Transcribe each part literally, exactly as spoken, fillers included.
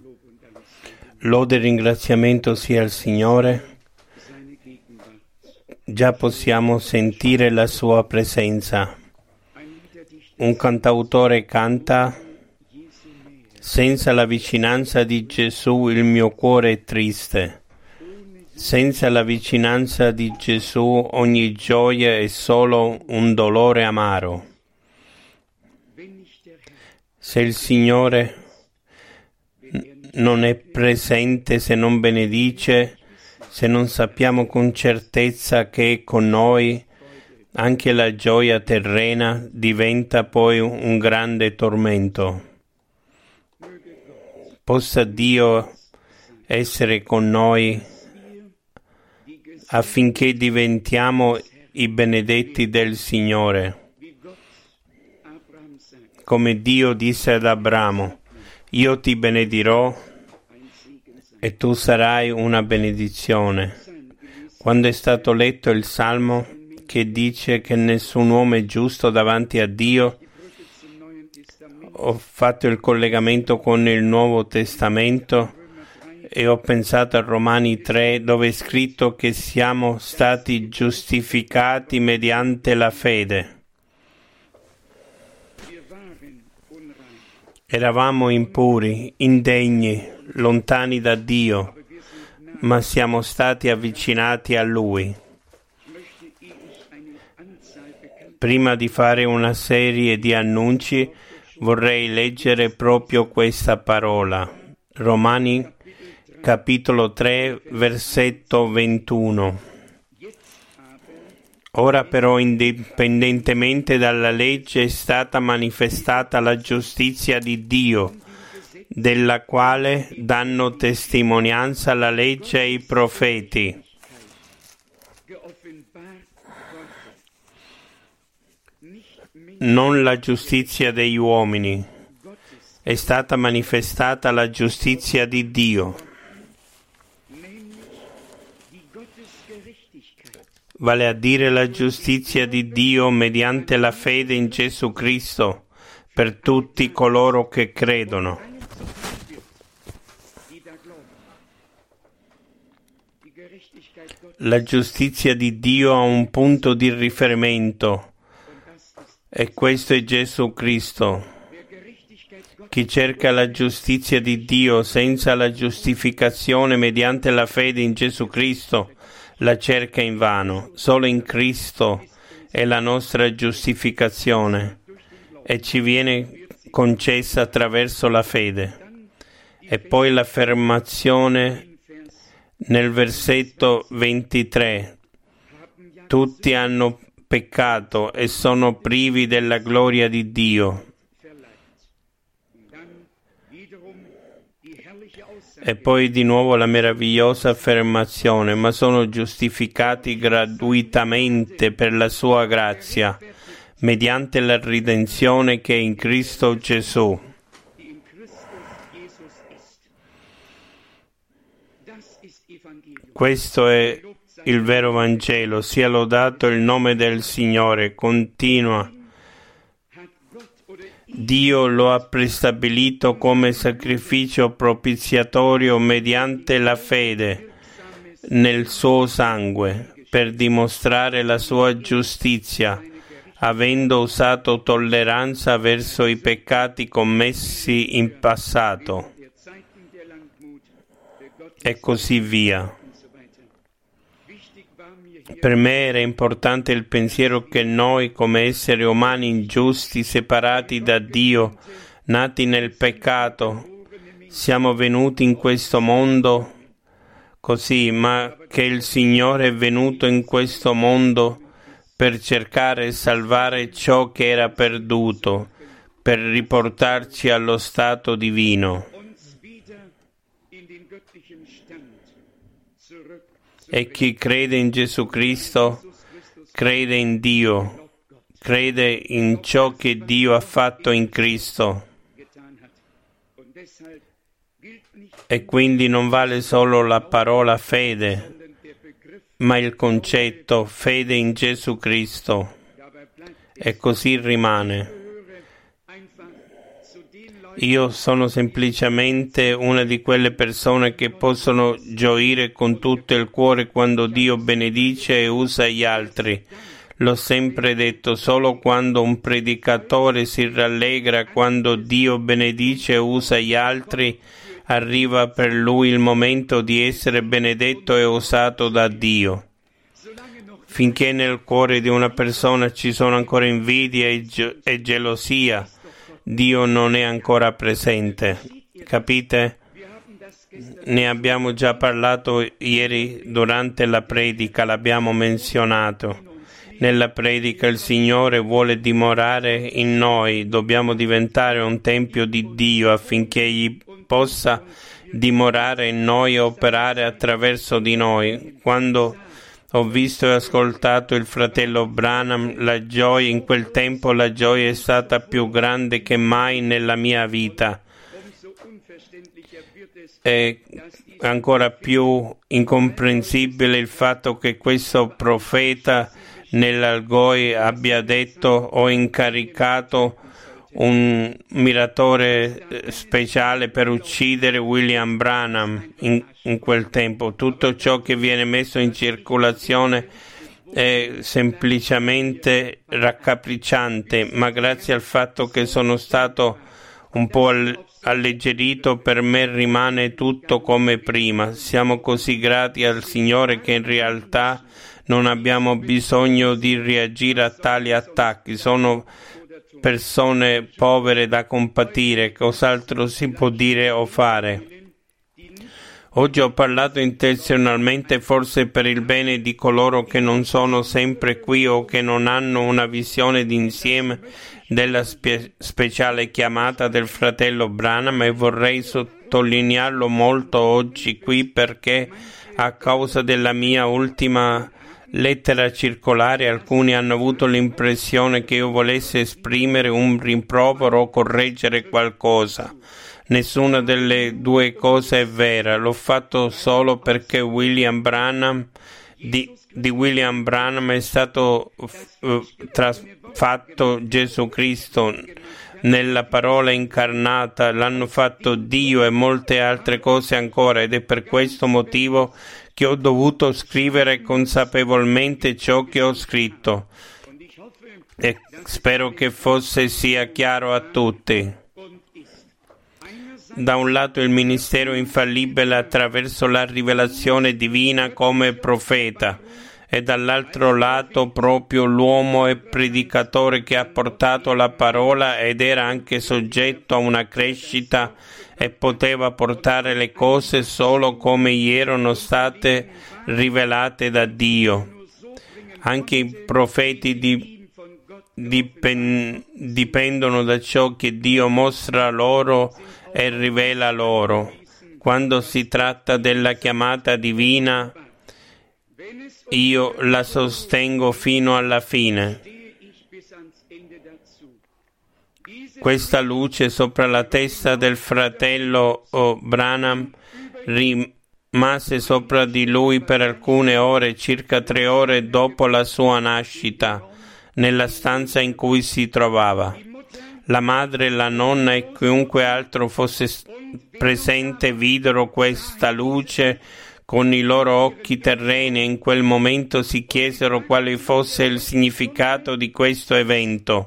Lode e ringraziamento sia al Signore. Già possiamo sentire la sua presenza. Un cantautore canta: senza la vicinanza di Gesù il mio cuore è triste. Senza la vicinanza di Gesù ogni gioia è solo un dolore amaro. Se il Signore non è presente, se non benedice, se non sappiamo con certezza che è con noi, anche la gioia terrena diventa poi un grande tormento. Possa Dio essere con noi affinché diventiamo i benedetti del Signore. Come Dio disse ad Abramo: io ti benedirò e tu sarai una benedizione. Quando è stato letto il Salmo che dice che nessun uomo è giusto davanti a Dio, ho fatto il collegamento con il Nuovo Testamento e ho pensato a Romani tre, dove è scritto che siamo stati giustificati mediante la fede. Eravamo impuri, indegni, lontani da Dio, ma siamo stati avvicinati a Lui. Prima di fare una serie di annunci, vorrei leggere proprio questa parola. Romani capitolo tre, versetto ventuno. Ora però, indipendentemente dalla legge, è stata manifestata la giustizia di Dio, della quale danno testimonianza la legge e i profeti. Non la giustizia degli uomini, è stata manifestata la giustizia di Dio. Vale a dire la giustizia di Dio mediante la fede in Gesù Cristo per tutti coloro che credono. La giustizia di Dio ha un punto di riferimento e questo è Gesù Cristo. Chi cerca la giustizia di Dio senza la giustificazione mediante la fede in Gesù Cristo la cerca invano. Solo in Cristo è la nostra giustificazione e ci viene concessa attraverso la fede. E poi l'affermazione nel versetto ventitré: tutti hanno peccato e sono privi della gloria di Dio. E poi di nuovo la meravigliosa affermazione: ma sono giustificati gratuitamente per la sua grazia, mediante la redenzione che è in Cristo Gesù. Questo è il vero Vangelo. Sia lodato il nome del Signore. Continua. Dio lo ha prestabilito come sacrificio propiziatorio mediante la fede nel suo sangue, per dimostrare la sua giustizia, avendo usato tolleranza verso i peccati commessi in passato, e così via. Per me era importante il pensiero che noi, come esseri umani ingiusti, separati da Dio, nati nel peccato, siamo venuti in questo mondo così, ma che il Signore è venuto in questo mondo per cercare e salvare ciò che era perduto, per riportarci allo stato divino. E chi crede in Gesù Cristo crede in Dio, crede in ciò che Dio ha fatto in Cristo. E quindi non vale solo la parola fede, ma il concetto fede in Gesù Cristo. E così rimane. Io sono semplicemente una di quelle persone che possono gioire con tutto il cuore quando Dio benedice e usa gli altri. L'ho sempre detto, solo quando un predicatore si rallegra quando Dio benedice e usa gli altri, arriva per lui il momento di essere benedetto e usato da Dio. Finché nel cuore di una persona ci sono ancora invidia e, ge- e gelosia, Dio non è ancora presente. Capite? Ne abbiamo già parlato ieri durante la predica, l'abbiamo menzionato. Nella predica il Signore vuole dimorare in noi, dobbiamo diventare un tempio di Dio affinché Egli possa dimorare in noi e operare attraverso di noi. Quando ho visto e ascoltato il fratello Branham, la gioia, in quel tempo la gioia è stata più grande che mai nella mia vita. È ancora più incomprensibile il fatto che questo profeta nell'Algoi abbia detto: ho incaricato un miratore speciale per uccidere William Branham. In, in quel tempo tutto ciò che viene messo in circolazione è semplicemente raccapricciante, ma grazie al fatto che sono stato un po' alleggerito, per me rimane tutto come prima. Siamo così grati al Signore che in realtà non abbiamo bisogno di reagire a tali attacchi. Sono persone povere da compatire, cos'altro si può dire o fare? Oggi ho parlato intenzionalmente, forse per il bene di coloro che non sono sempre qui o che non hanno una visione d'insieme della spe- speciale chiamata del fratello Branham, e vorrei sottolinearlo molto oggi qui perché a causa della mia ultima lettera circolare alcuni hanno avuto l'impressione che io volessi esprimere un rimprovero o correggere qualcosa. Nessuna delle due cose è vera. L'ho fatto solo perché William Branham di, di William Branham è stato uh, trasfatto Gesù Cristo nella parola incarnata, l'hanno fatto Dio e molte altre cose ancora, ed è per questo motivo che ho dovuto scrivere consapevolmente ciò che ho scritto, e spero che fosse sia chiaro a tutti. Da un lato il ministero infallibile attraverso la rivelazione divina come profeta, e dall'altro lato proprio l'uomo e predicatore che ha portato la parola ed era anche soggetto a una crescita e poteva portare le cose solo come gli erano state rivelate da Dio. Anche i profeti di, dipen, dipendono da ciò che Dio mostra loro e rivela loro. Quando si tratta della chiamata divina, io la sostengo fino alla fine. Questa luce sopra la testa del fratello Branham rimase sopra di lui per alcune ore, circa tre ore dopo la sua nascita, nella stanza in cui si trovava. La madre, la nonna e chiunque altro fosse presente videro questa luce con i loro occhi terreni e in quel momento si chiesero quale fosse il significato di questo evento.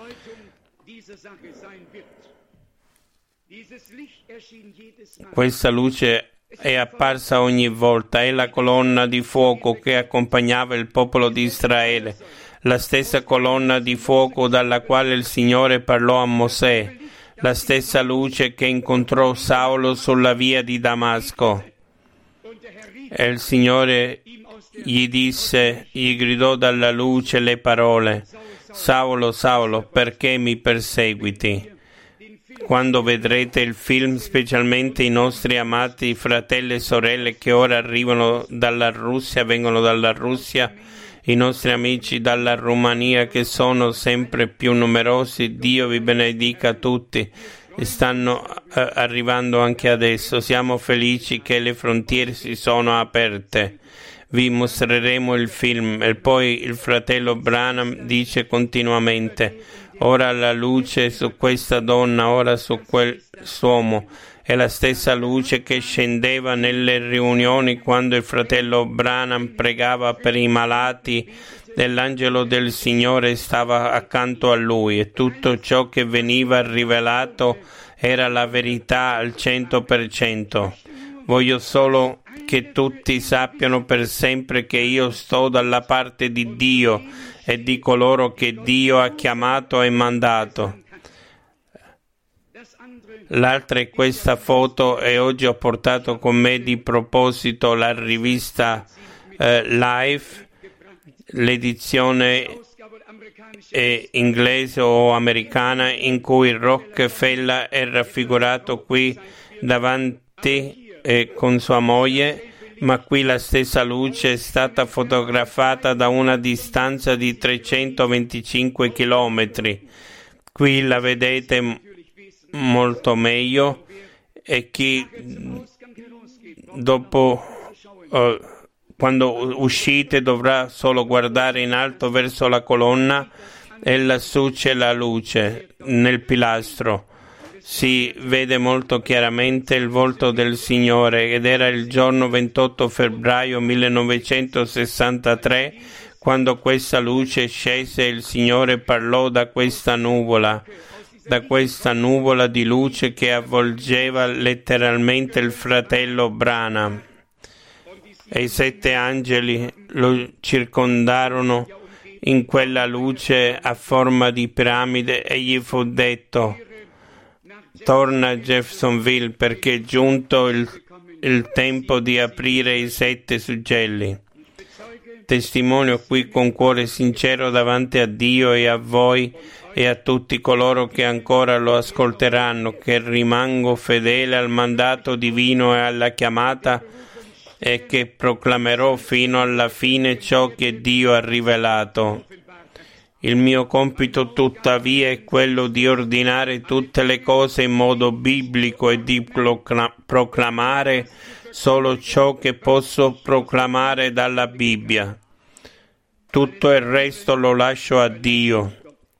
Questa luce è apparsa ogni volta, è la colonna di fuoco che accompagnava il popolo di Israele, la stessa colonna di fuoco dalla quale il Signore parlò a Mosè, la stessa luce che incontrò Saulo sulla via di Damasco. E il Signore gli disse, gli gridò dalla luce le parole: Saulo, Saulo, perché mi perseguiti? Quando vedrete il film, specialmente i nostri amati fratelli e sorelle che ora arrivano dalla Russia, vengono dalla Russia, i nostri amici dalla Romania che sono sempre più numerosi, Dio vi benedica tutti, stanno eh, arrivando anche adesso. Siamo felici che le frontiere si sono aperte. Vi mostreremo il film. E poi il fratello Branham dice continuamente: ora la luce su questa donna, ora su quest'uomo. È la stessa luce che scendeva nelle riunioni quando il fratello Branham pregava per i malati e l'angelo del Signore stava accanto a lui, e tutto ciò che veniva rivelato era la verità al cento per cento. Voglio solo che tutti sappiano per sempre che io sto dalla parte di Dio e di coloro che Dio ha chiamato e mandato. L'altra è questa foto, e oggi ho portato con me di proposito la rivista eh, Life, l'edizione eh, inglese o americana, in cui Rockefeller è raffigurato qui davanti eh, con sua moglie, ma qui la stessa luce è stata fotografata da una distanza di trecentoventicinque chilometri. Qui la vedete molto meglio, e chi dopo uh, quando uscite dovrà solo guardare in alto verso la colonna, e lassù c'è la luce nel pilastro. Si vede molto chiaramente il volto del Signore, ed era il giorno ventotto febbraio millenovecentosessantatré quando questa luce scese e il Signore parlò da questa nuvola, da questa nuvola di luce che avvolgeva letteralmente il fratello Branham. E i sette angeli lo circondarono in quella luce a forma di piramide, e gli fu detto: torna a Jeffersonville, perché è giunto il, il tempo di aprire i sette suggelli. Testimonio qui con cuore sincero davanti a Dio e a voi e a tutti coloro che ancora lo ascolteranno, che rimango fedele al mandato divino e alla chiamata, e che proclamerò fino alla fine ciò che Dio ha rivelato. Il mio compito tuttavia è quello di ordinare tutte le cose in modo biblico e di proclamare solo ciò che posso proclamare dalla Bibbia. Tutto il resto lo lascio a Dio.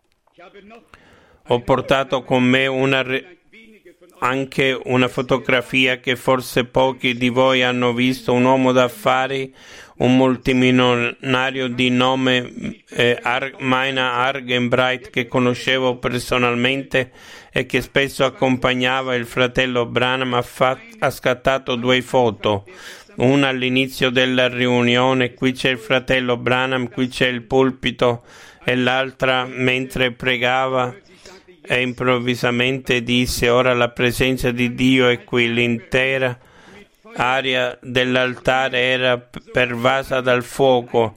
Ho portato con me una re- anche una fotografia che forse pochi di voi hanno visto, un uomo d'affari, un multimilionario di nome eh, Ar- Maina Argenbright, che conoscevo personalmente e che spesso accompagnava il fratello Branham. Ha, fa- ha scattato due foto, una all'inizio della riunione, qui c'è il fratello Branham, qui c'è il pulpito, e l'altra mentre pregava, e improvvisamente disse: ora la presenza di Dio è qui. L'intera area dell'altare era pervasa dal fuoco,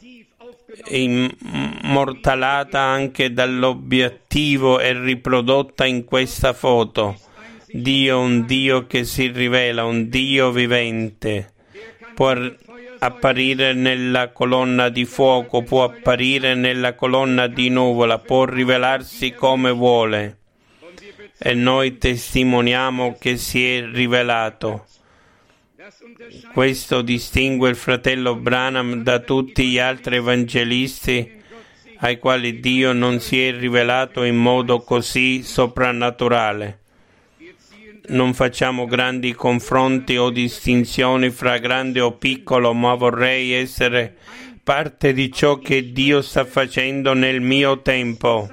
immortalata anche dall'obiettivo e riprodotta in questa foto. Dio, un Dio che si rivela, un Dio vivente. Può apparire nella colonna di fuoco, può apparire nella colonna di nuvola, può rivelarsi come vuole. E noi testimoniamo che si è rivelato. Questo distingue il fratello Branham da tutti gli altri evangelisti ai quali Dio non si è rivelato in modo così soprannaturale. Non facciamo grandi confronti o distinzioni fra grande o piccolo, ma vorrei essere parte di ciò che Dio sta facendo nel mio tempo.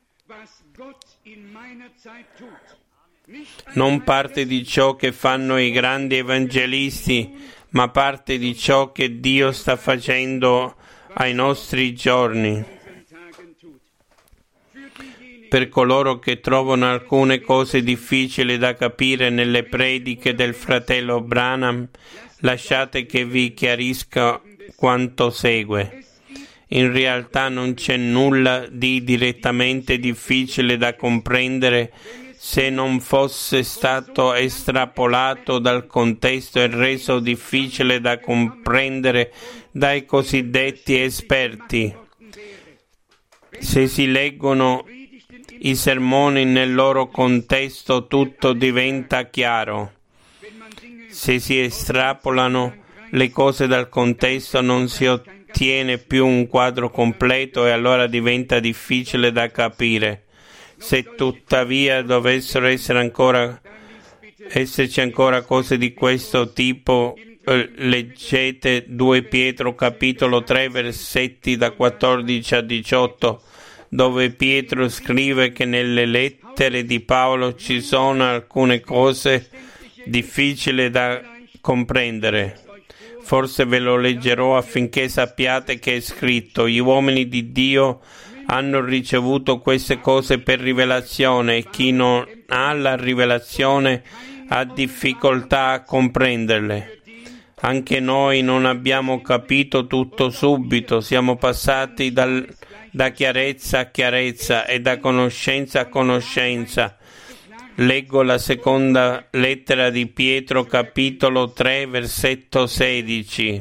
Non parte di ciò che fanno i grandi evangelisti, ma parte di ciò che Dio sta facendo ai nostri giorni. Per coloro che trovano alcune cose difficili da capire nelle prediche del fratello Branham, lasciate che vi chiarisca quanto segue. In realtà non c'è nulla di direttamente difficile da comprendere se non fosse stato estrapolato dal contesto e reso difficile da comprendere dai cosiddetti esperti. Se si leggono i sermoni nel loro contesto, tutto diventa chiaro. Se si estrapolano le cose dal contesto, non si ottiene più un quadro completo e allora diventa difficile da capire. Se tuttavia dovessero essere ancora, esserci ancora cose di questo tipo, eh, leggete due Pietro capitolo tre versetti da quattordici a diciotto, dove Pietro scrive che nelle lettere di Paolo ci sono alcune cose difficili da comprendere. Forse ve lo leggerò affinché sappiate che è scritto: gli uomini di Dio hanno ricevuto queste cose per rivelazione e chi non ha la rivelazione ha difficoltà a comprenderle. Anche noi non abbiamo capito tutto subito, siamo passati dal, da chiarezza a chiarezza e da conoscenza a conoscenza. Leggo la seconda lettera di Pietro, capitolo tre, versetto sedici.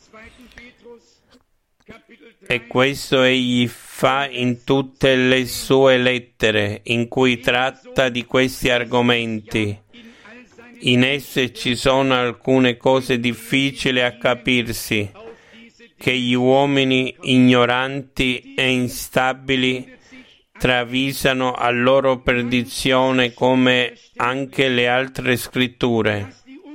E questo egli fa in tutte le sue lettere, in cui tratta di questi argomenti. In esse ci sono alcune cose difficili a capirsi, che gli uomini ignoranti e instabili travisano a loro perdizione, come anche le altre scritture.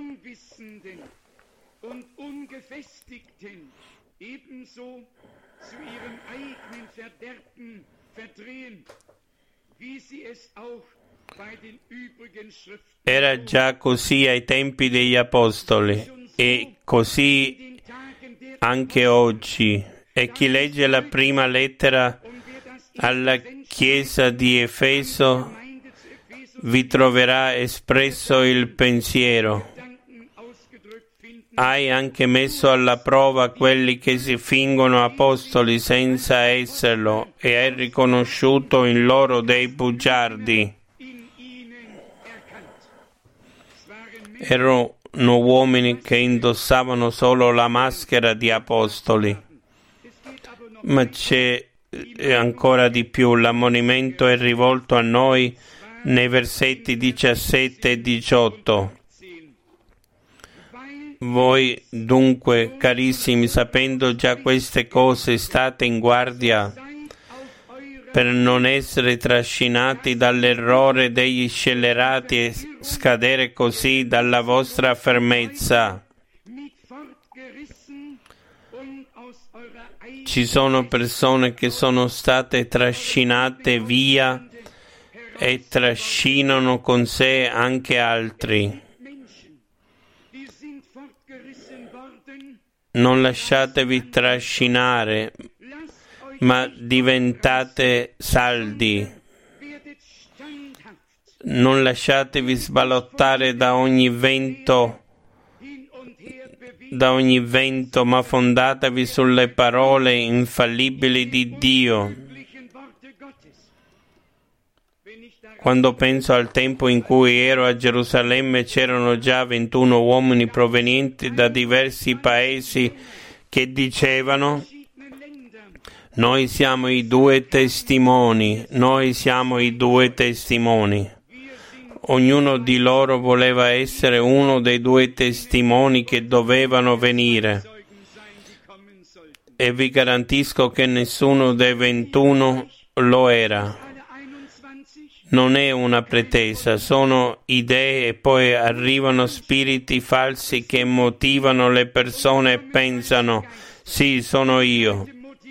Era già così ai tempi degli Apostoli e così anche oggi. E chi legge la prima lettera alla Chiesa di Efeso vi troverà espresso il pensiero. Hai anche messo alla prova quelli che si fingono apostoli senza esserlo e hai riconosciuto in loro dei bugiardi. Erano uomini che indossavano solo la maschera di apostoli, ma c'è ancora di più. L'ammonimento è rivolto a noi nei versetti diciassette e diciotto. Voi dunque, carissimi, sapendo già queste cose, state in guardia per non essere trascinati dall'errore degli scellerati e scadere così dalla vostra fermezza. Ci sono persone che sono state trascinate via e trascinano con sé anche altri. Non lasciatevi trascinare, ma diventate saldi. Non lasciatevi sballottare da ogni vento da ogni vento, ma fondatevi sulle parole infallibili di Dio. Quando penso al tempo in cui ero a Gerusalemme, c'erano già ventuno uomini provenienti da diversi paesi che dicevano: noi siamo i due testimoni, noi siamo i due testimoni. Ognuno di loro voleva essere uno dei due testimoni che dovevano venire. E vi garantisco che nessuno dei ventuno lo era. Non è una pretesa, sono idee e poi arrivano spiriti falsi che motivano le persone e pensano: sì, sono io.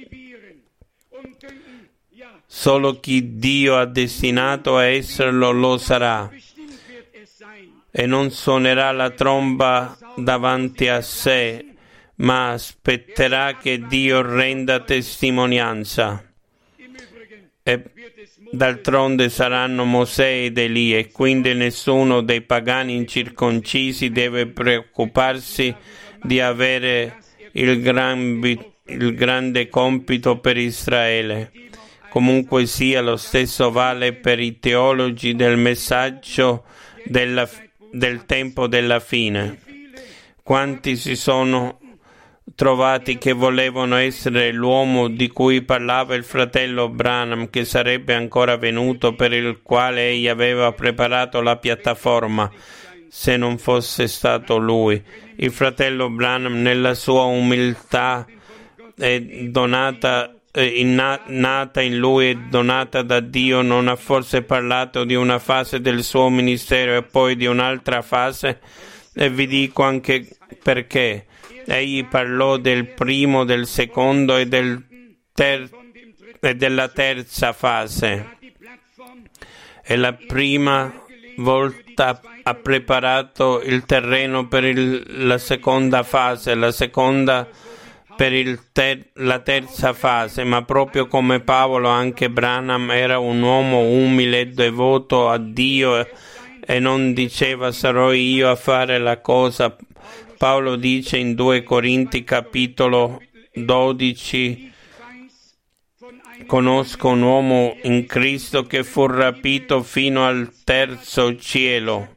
Solo chi Dio ha destinato a esserlo lo sarà. E non suonerà la tromba davanti a sé, ma aspetterà che Dio renda testimonianza. E d'altronde saranno Mosè ed Elia, e quindi nessuno dei pagani incirconcisi deve preoccuparsi di avere il, gran, il grande compito per Israele. Comunque sia, lo stesso vale per i teologi del messaggio della, del tempo della fine. Quanti si sono trovati che volevano essere l'uomo di cui parlava il fratello Branham, che sarebbe ancora venuto, per il quale egli aveva preparato la piattaforma, se non fosse stato lui. Il fratello Branham, nella sua umiltà, è donata, è nata in lui e donata da Dio, non ha forse parlato di una fase del suo ministero e poi di un'altra fase? E vi dico anche perché. Egli parlò del primo, del secondo e, del ter- e della terza fase. E la prima volta ha preparato il terreno per il, la seconda fase, la seconda per il ter- la terza fase, ma proprio come Paolo anche Branham era un uomo umile e devoto a Dio e, e non diceva sarò io a fare la cosa. Paolo dice in due Corinti capitolo dodici: conosco un uomo in Cristo che fu rapito fino al terzo cielo.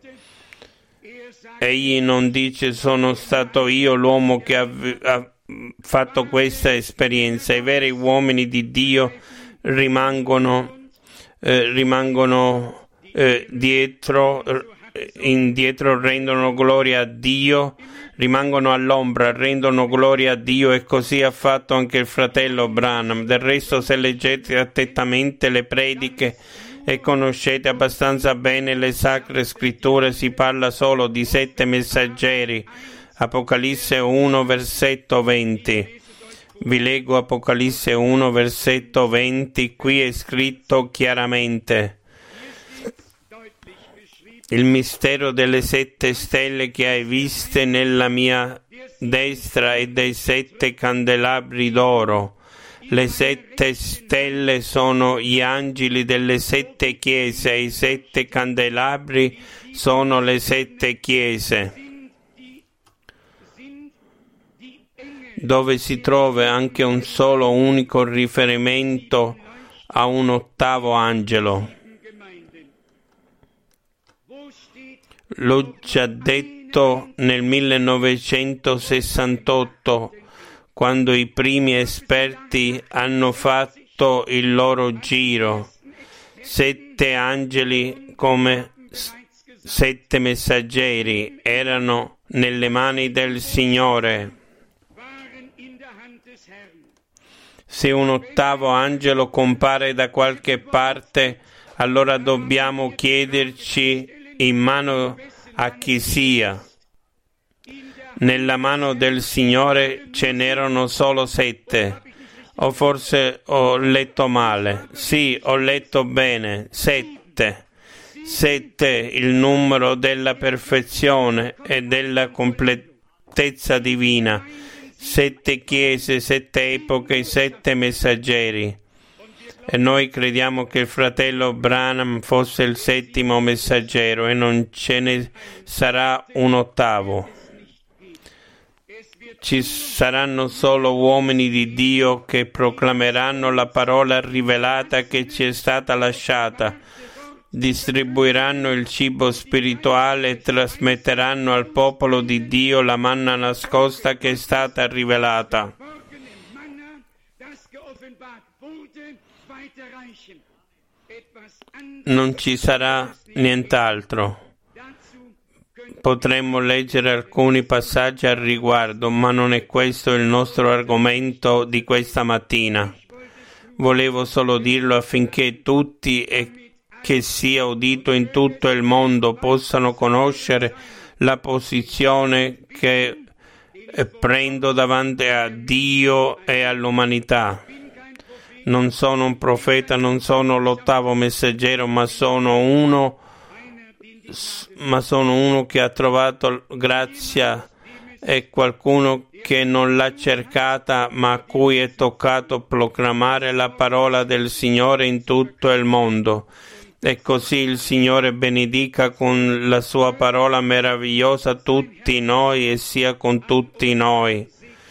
Egli non dice sono stato io l'uomo che ha, ha fatto questa esperienza. I veri uomini di Dio rimangono, eh, rimangono eh, dietro, indietro, rendono gloria a Dio, rimangono all'ombra, rendono gloria a Dio, e così ha fatto anche il fratello Branham. Del resto, se leggete attentamente le prediche e conoscete abbastanza bene le sacre scritture, si parla solo di sette messaggeri. Apocalisse uno, versetto venti. Vi leggo Apocalisse uno, versetto venti, qui è scritto chiaramente: il mistero delle sette stelle che hai viste nella mia destra e dei sette candelabri d'oro. Le sette stelle sono gli angeli delle sette chiese e i sette candelabri sono le sette chiese, dove si trova anche un solo unico riferimento a un ottavo angelo. L'ho già detto nel millenovecentosessantotto, quando i primi esperti hanno fatto il loro giro. Sette angeli come sette messaggeri erano nelle mani del Signore. Se un ottavo angelo compare da qualche parte, allora dobbiamo chiederci in mano a chi sia. Nella mano del Signore ce n'erano solo sette. O forse ho letto male. Sì, ho letto bene. Sette. Sette, il numero della perfezione e della completezza divina. Sette chiese, sette epoche, sette messaggeri. E noi crediamo che il fratello Branham fosse il settimo messaggero e non ce ne sarà un ottavo. Ci saranno solo uomini di Dio che proclameranno la parola rivelata che ci è stata lasciata, distribuiranno il cibo spirituale e trasmetteranno al popolo di Dio la manna nascosta che è stata rivelata. Non ci sarà nient'altro. Potremmo leggere alcuni passaggi al riguardo, ma non è questo il nostro argomento di questa mattina. Volevo solo dirlo affinché tutti e che sia udito in tutto il mondo possano conoscere la posizione che prendo davanti a Dio e all'umanità. Non sono un profeta, non sono l'ottavo messaggero, ma sono uno ma sono uno che ha trovato grazia e qualcuno che non l'ha cercata, ma a cui è toccato proclamare la parola del Signore in tutto il mondo. E così il Signore benedica con la sua parola meravigliosa tutti noi e sia con tutti noi.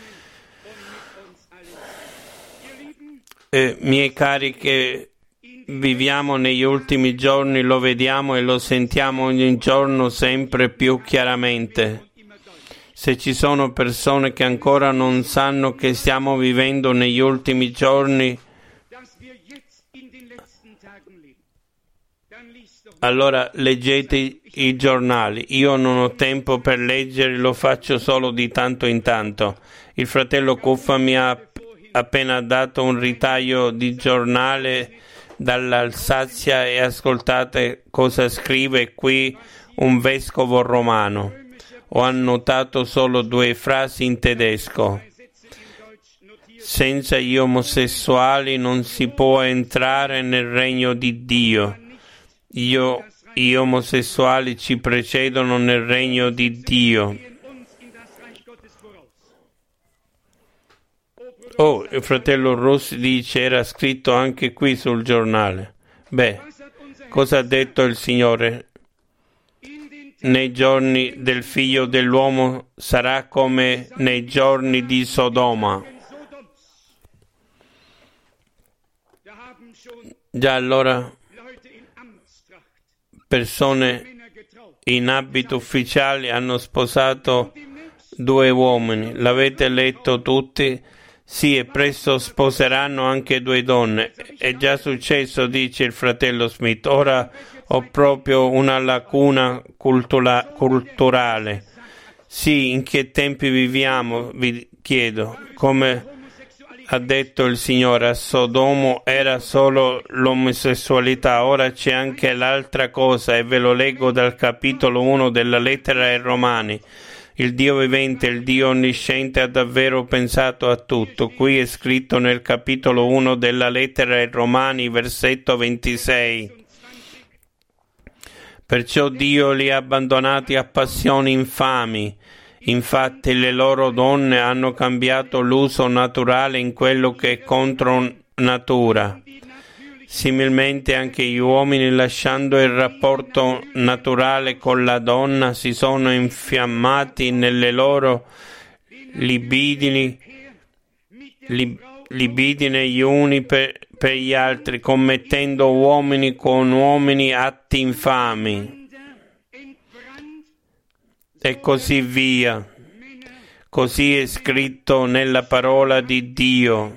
Eh, miei cari, che viviamo negli ultimi giorni, lo vediamo e lo sentiamo ogni giorno sempre più chiaramente. Se ci sono persone che ancora non sanno che stiamo vivendo negli ultimi giorni, allora leggete i giornali. Io non ho tempo per leggere, lo faccio solo di tanto in tanto. Il fratello Cuffa mi ha appena dato un ritaglio di giornale dall'Alsazia e ascoltate cosa scrive qui un vescovo romano. Ho annotato solo due frasi in tedesco. Senza gli omosessuali non si può entrare nel regno di Dio. Io, gli omosessuali ci precedono nel regno di Dio. Oh, il fratello Rossi dice era scritto anche qui sul giornale. Beh, cosa ha detto il Signore? Nei giorni del figlio dell'uomo sarà come nei giorni di Sodoma. Già allora persone in abito ufficiali hanno sposato due uomini. L'avete letto tutti? Sì, e presto sposeranno anche due donne. È già successo, dice il fratello Smith. Ora ho proprio una lacuna cultura- culturale. Sì, in che tempi viviamo, vi chiedo. Come ha detto il Signore, a Sodomo era solo l'omosessualità, ora c'è anche l'altra cosa, e ve lo leggo dal capitolo uno della lettera ai Romani. Il Dio vivente, il Dio onnisciente ha davvero pensato a tutto. Qui è scritto nel capitolo uno della lettera ai Romani, versetto ventisei. Perciò Dio li ha abbandonati a passioni infami. Infatti le loro donne hanno cambiato l'uso naturale in quello che è contro natura. Similmente anche gli uomini, lasciando il rapporto naturale con la donna, si sono infiammati nelle loro libidini, li, libidine gli uni per, per gli altri, commettendo uomini con uomini atti infami. E così via. Così è scritto nella parola di Dio.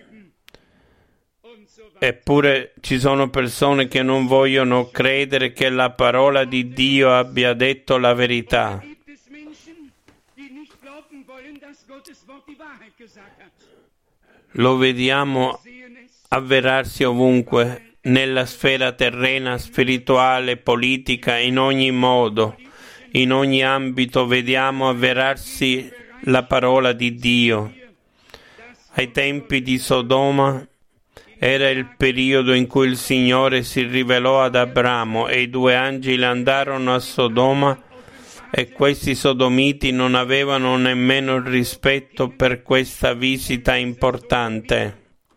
Eppure ci sono persone che non vogliono credere che la parola di Dio abbia detto la verità. Lo vediamo avverarsi ovunque, nella sfera terrena, spirituale, politica, in ogni modo. In ogni ambito vediamo avverarsi la parola di Dio. Ai tempi di Sodoma era il periodo in cui il Signore si rivelò ad Abramo e i due angeli andarono a Sodoma e questi sodomiti non avevano nemmeno il rispetto per questa visita importante.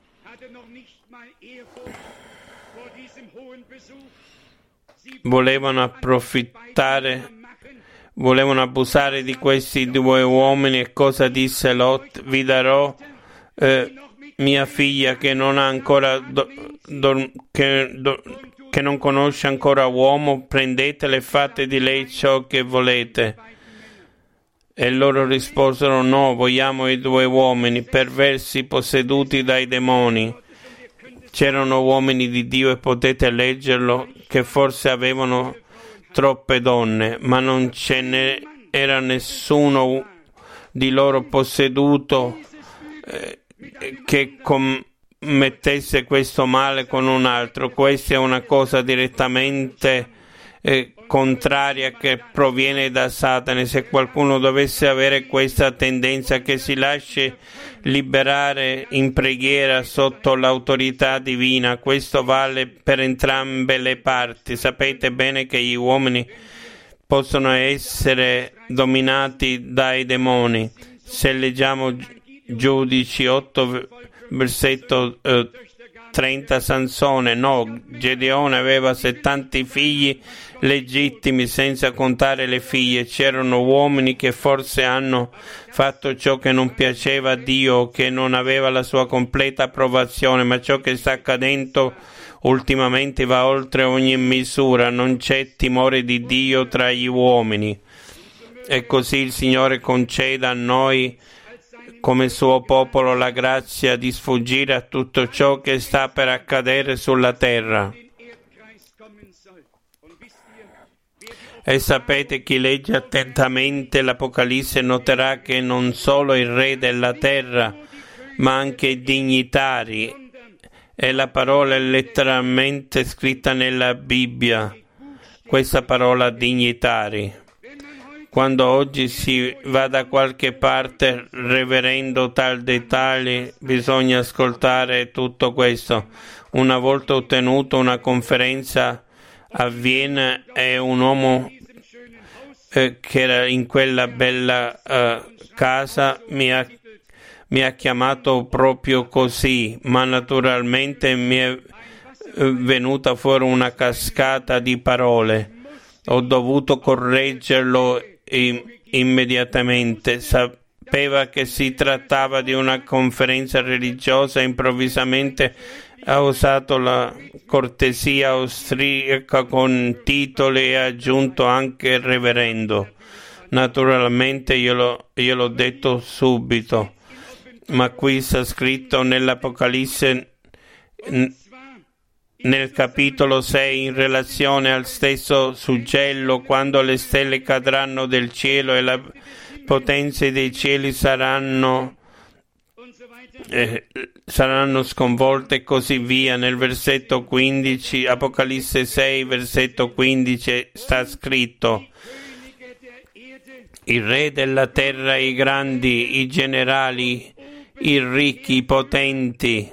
Volevano approfittare Volevano abusare di questi due uomini e cosa disse Lot? Vi darò eh, mia figlia che non ha ancora do, do, che, do, che non conosce ancora uomo, prendetela e fate di lei ciò che volete. E loro risposero no, vogliamo i due uomini perversi posseduti dai demoni. C'erano uomini di Dio e potete leggerlo che forse avevano troppe donne, ma non ce ne era nessuno di loro posseduto eh, che commettesse questo male con un altro. Questa è una cosa direttamente eh, contraria che proviene da Satana. Se qualcuno dovesse avere questa tendenza, che si lasci liberare in preghiera sotto l'autorità divina. Questo vale per entrambe le parti. Sapete bene che gli uomini possono essere dominati dai demoni. Se leggiamo Giudici otto, versetto eh, trenta, Sansone, no, Gedeone aveva settanta figli legittimi senza contare le figlie. C'erano uomini che forse hanno fatto ciò che non piaceva a Dio, che non aveva la sua completa approvazione, ma ciò che sta accadendo ultimamente va oltre ogni misura. Non c'è timore di Dio tra gli uomini. E così il Signore conceda a noi come suo popolo la grazia di sfuggire a tutto ciò che sta per accadere sulla terra. E sapete, chi legge attentamente l'Apocalisse noterà che non solo il re della terra, ma anche i dignitari, e la parola è letteralmente scritta nella Bibbia, questa parola dignitari. Quando oggi si va da qualche parte reverendo tal dettagli, bisogna ascoltare tutto questo. Una volta ottenuto una conferenza a Vienna e un uomo eh, che era in quella bella eh, casa mi ha, mi ha chiamato proprio così, ma naturalmente mi è eh, venuta fuori una cascata di parole. Ho dovuto correggerlo in, immediatamente. Sapeva che si trattava di una conferenza religiosa, improvvisamente ha usato la cortesia austriaca con titoli e ha aggiunto anche reverendo. Naturalmente io l'ho, io l'ho detto subito, ma qui sta scritto nell'Apocalisse nel capitolo sei in relazione al stesso suggello: quando le stelle cadranno del cielo e le potenze dei cieli saranno Eh, saranno sconvolte e così via. Nel versetto quindici, Apocalisse sei, versetto quindici, sta scritto: i re della terra, i grandi, i generali, i ricchi, i potenti,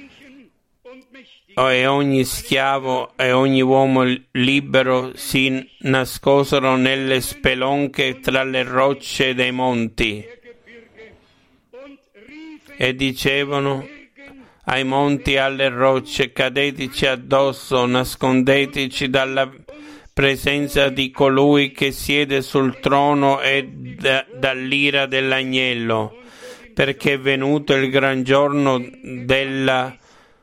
e ogni schiavo e ogni uomo libero si nascosero nelle spelonche tra le rocce dei monti e dicevano ai monti e alle rocce: cadeteci addosso, nascondeteci dalla presenza di colui che siede sul trono e da, dall'ira dell'agnello, perché è venuto il gran giorno della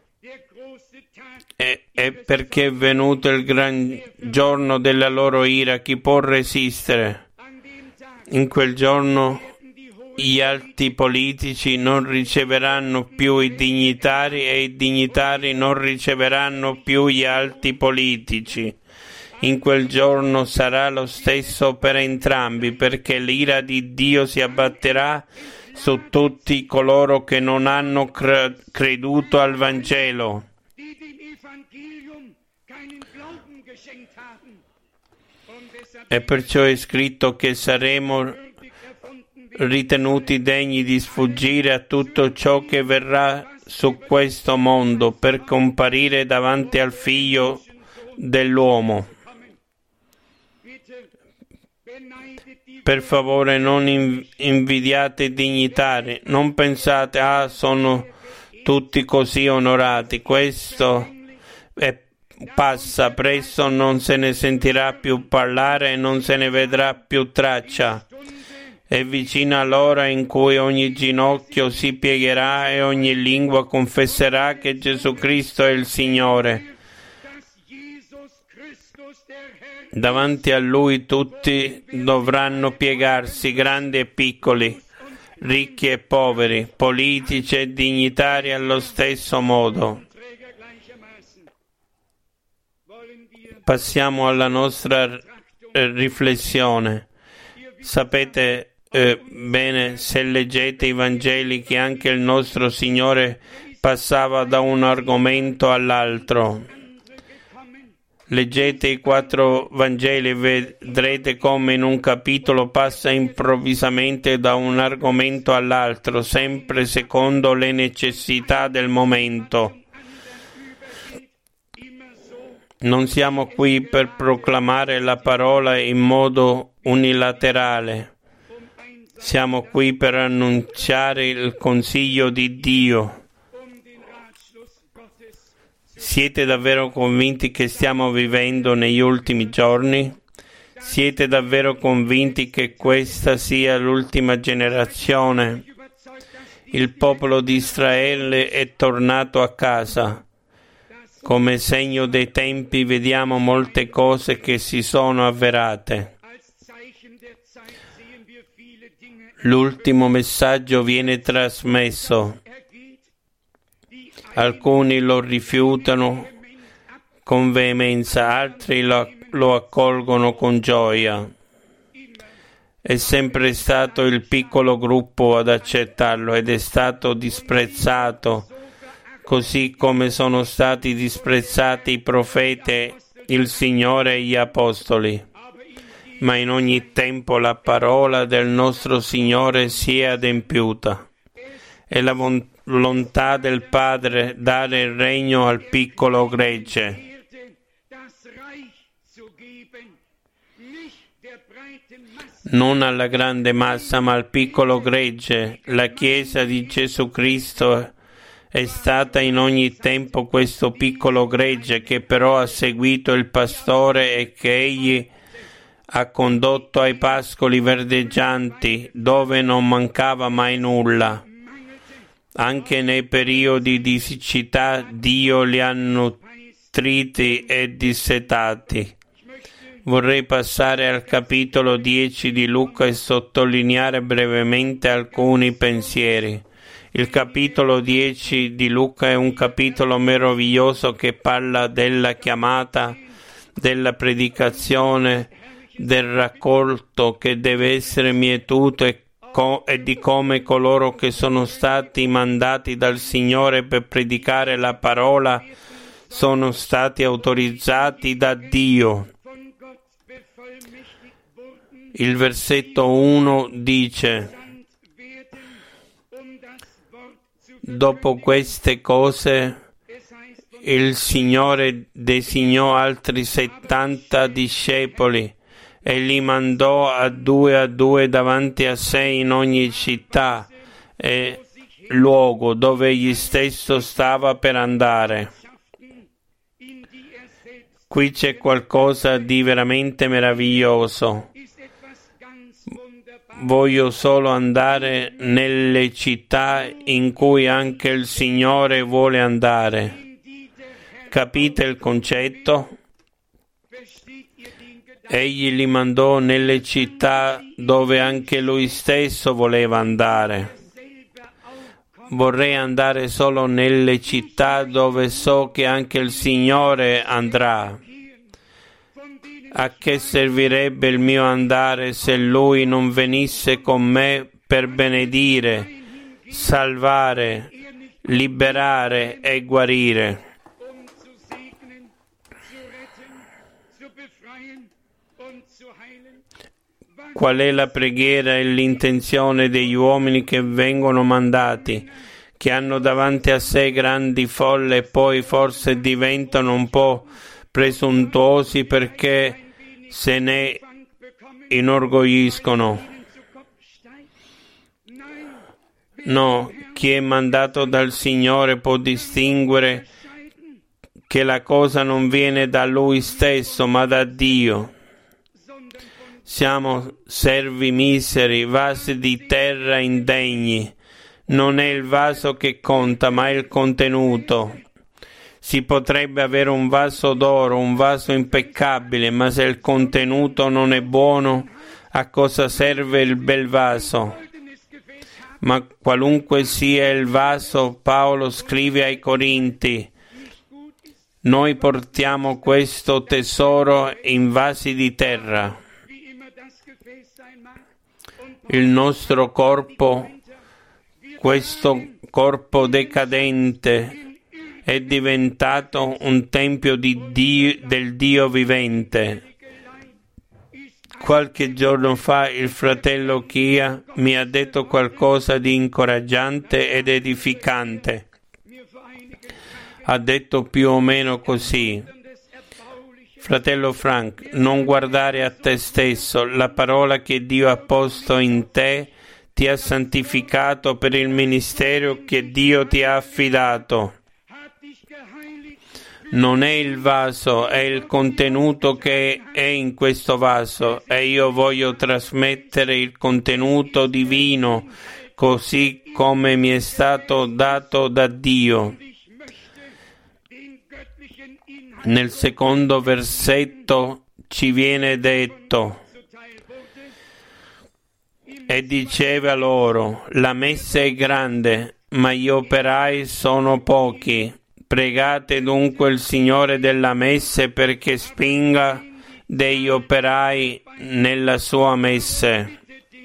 e, e perché è venuto il gran giorno della loro ira. Chi può resistere? In quel giorno gli alti politici non riceveranno più i dignitari e i dignitari non riceveranno più gli alti politici. In quel giorno sarà lo stesso per entrambi, perché l'ira di Dio si abbatterà su tutti coloro che non hanno cre- creduto al Vangelo. E perciò è scritto che saremo ritenuti degni di sfuggire a tutto ciò che verrà su questo mondo per comparire davanti al Figlio dell'uomo. Per favore, non invidiate i dignitari, non pensate: ah, sono tutti così onorati. Questo è, passa, presto non se ne sentirà più parlare e non se ne vedrà più traccia. È vicina l'ora in cui ogni ginocchio si piegherà e ogni lingua confesserà che Gesù Cristo è il Signore. Davanti a Lui tutti dovranno piegarsi, grandi e piccoli, ricchi e poveri, politici e dignitari allo stesso modo. Passiamo alla nostra riflessione. Sapete eh, bene, se leggete i Vangeli, che anche il nostro Signore passava da un argomento all'altro. Leggete i quattro Vangeli e vedrete come in un capitolo passa improvvisamente da un argomento all'altro, sempre secondo le necessità del momento. Non siamo qui per proclamare la parola in modo unilaterale. Siamo qui per annunciare il consiglio di Dio. Siete davvero convinti che stiamo vivendo negli ultimi giorni? Siete davvero convinti che questa sia l'ultima generazione? Il popolo di Israele è tornato a casa. Come segno dei tempi vediamo molte cose che si sono avverate. L'ultimo messaggio viene trasmesso. Alcuni lo rifiutano con veemenza, altri lo lo accolgono con gioia. È sempre stato il piccolo gruppo ad accettarlo ed è stato disprezzato, così come sono stati disprezzati i profeti, il Signore e gli apostoli. Ma in ogni tempo la parola del nostro Signore si è adempiuta. È la volontà del Padre dare il regno al piccolo gregge. Non alla grande massa, ma al piccolo gregge. La Chiesa di Gesù Cristo è stata in ogni tempo questo piccolo gregge che però ha seguito il pastore e che egli ha condotto ai pascoli verdeggianti, dove non mancava mai nulla. Anche nei periodi di siccità Dio li ha nutriti e dissetati. Vorrei passare al capitolo dieci di Luca e sottolineare brevemente alcuni pensieri. Il capitolo dieci di Luca è un capitolo meraviglioso che parla della chiamata, della predicazione, del raccolto che deve essere mietuto e, co- e di come coloro che sono stati mandati dal Signore per predicare la parola sono stati autorizzati da Dio. Il versetto uno dice: dopo queste cose il Signore designò altri settanta discepoli e li mandò a due a due davanti a sé in ogni città e luogo dove egli stesso stava per andare. Qui c'è qualcosa di veramente meraviglioso. Voglio solo andare nelle città in cui anche il Signore vuole andare. Capite il concetto? Egli li mandò nelle città dove anche lui stesso voleva andare. Vorrei andare solo nelle città dove so che anche il Signore andrà. A che servirebbe il mio andare se Lui non venisse con me per benedire, salvare, liberare e guarire? Qual è la preghiera e l'intenzione degli uomini che vengono mandati, che hanno davanti a sé grandi folle e poi forse diventano un po' presuntuosi perché se ne inorgogliscono? No, chi è mandato dal Signore può distinguere che la cosa non viene da Lui stesso, ma da Dio. Siamo servi miseri, vasi di terra indegni. Non è il vaso che conta, ma il contenuto. Si potrebbe avere un vaso d'oro, un vaso impeccabile, ma se il contenuto non è buono, a cosa serve il bel vaso? Ma qualunque sia il vaso, Paolo scrive ai Corinti, noi portiamo questo tesoro in vasi di terra. Il nostro corpo, questo corpo decadente, è diventato un tempio di Dio, del Dio vivente. Qualche giorno fa il fratello Chia mi ha detto qualcosa di incoraggiante ed edificante. Ha detto più o meno così: fratello Frank, non guardare a te stesso, la parola che Dio ha posto in te ti ha santificato per il ministero che Dio ti ha affidato. Non è il vaso, è il contenuto che è in questo vaso e io voglio trasmettere il contenuto divino così come mi è stato dato da Dio. Nel secondo versetto ci viene detto: e diceva loro, la messa è grande, ma gli operai sono pochi. Pregate dunque il Signore della messe perché spinga degli operai nella sua messe.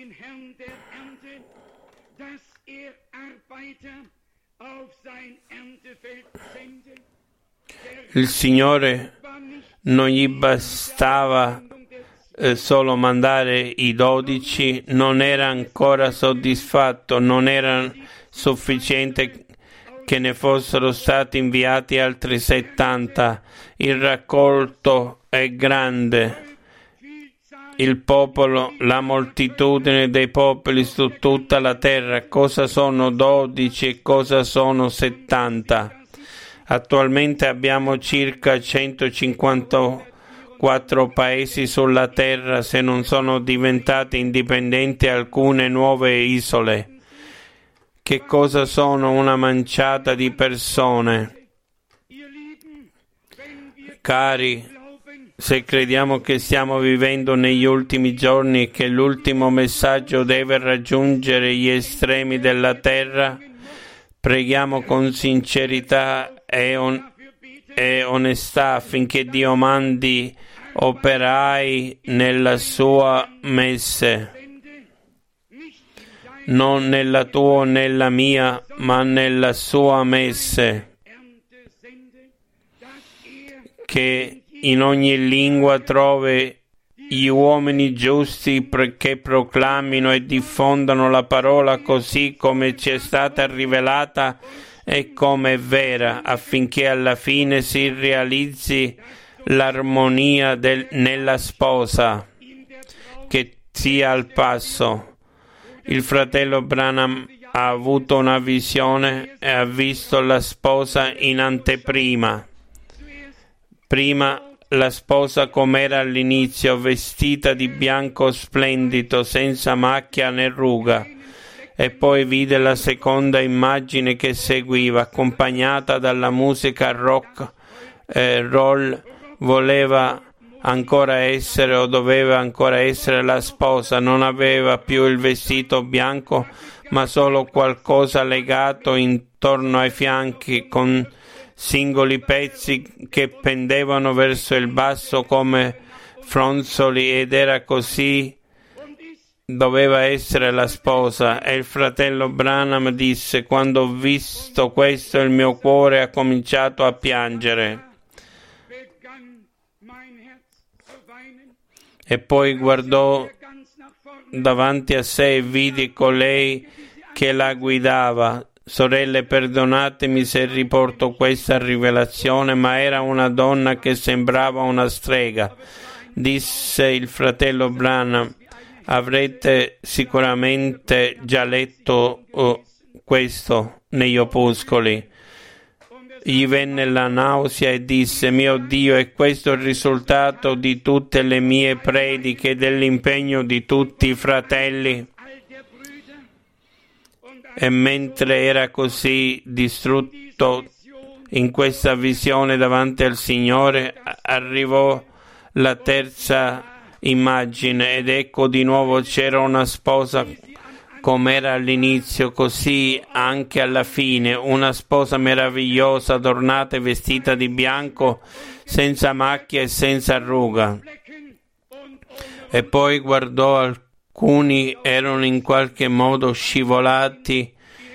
Il Signore non gli bastava eh, solo mandare i dodici, non era ancora soddisfatto, non era sufficiente che ne fossero stati inviati altri settanta. Il raccolto è grande, il popolo, la moltitudine dei popoli su tutta la terra. Cosa sono dodici e cosa sono settanta? Attualmente abbiamo circa centocinquantaquattro paesi sulla terra, se non sono diventate indipendenti alcune nuove isole. Che cosa sono una manciata di persone? Cari, se crediamo che stiamo vivendo negli ultimi giorni e che l'ultimo messaggio deve raggiungere gli estremi della terra, preghiamo con sincerità e, on- e onestà affinché Dio mandi operai nella sua messe, non nella tua o nella mia, ma nella sua messe, che in ogni lingua trovi gli uomini giusti che proclamino e diffondano la parola così come ci è stata rivelata e come è vera, affinché alla fine si realizzi l'armonia del, nella sposa, che sia al passo. Il fratello Branham ha avuto una visione e ha visto la sposa in anteprima. Prima la sposa com'era all'inizio, vestita di bianco splendido, senza macchia né ruga, e poi vide la seconda immagine che seguiva, accompagnata dalla musica rock e roll. Voleva ancora essere o doveva ancora essere la sposa, non aveva più il vestito bianco, ma solo qualcosa legato intorno ai fianchi con singoli pezzi che pendevano verso il basso come fronzoli, ed era così doveva essere la sposa. E il fratello Branham disse: quando ho visto questo il mio cuore ha cominciato a piangere. E poi guardò davanti a sé e vidi colei che la guidava. Sorelle, perdonatemi se riporto questa rivelazione, ma era una donna che sembrava una strega. Disse il fratello Branham: avrete sicuramente già letto uh, questo negli opuscoli. Gli venne la nausea e disse: mio Dio, è questo il risultato di tutte le mie prediche e dell'impegno di tutti i fratelli? E mentre era così distrutto in questa visione davanti al Signore, arrivò la terza immagine, ed ecco di nuovo c'era una sposa come era all'inizio, così anche alla fine, una sposa meravigliosa, adornata e vestita di bianco, senza macchia e senza ruga. E poi guardò alcuni Alcuni erano in qualche modo scivolati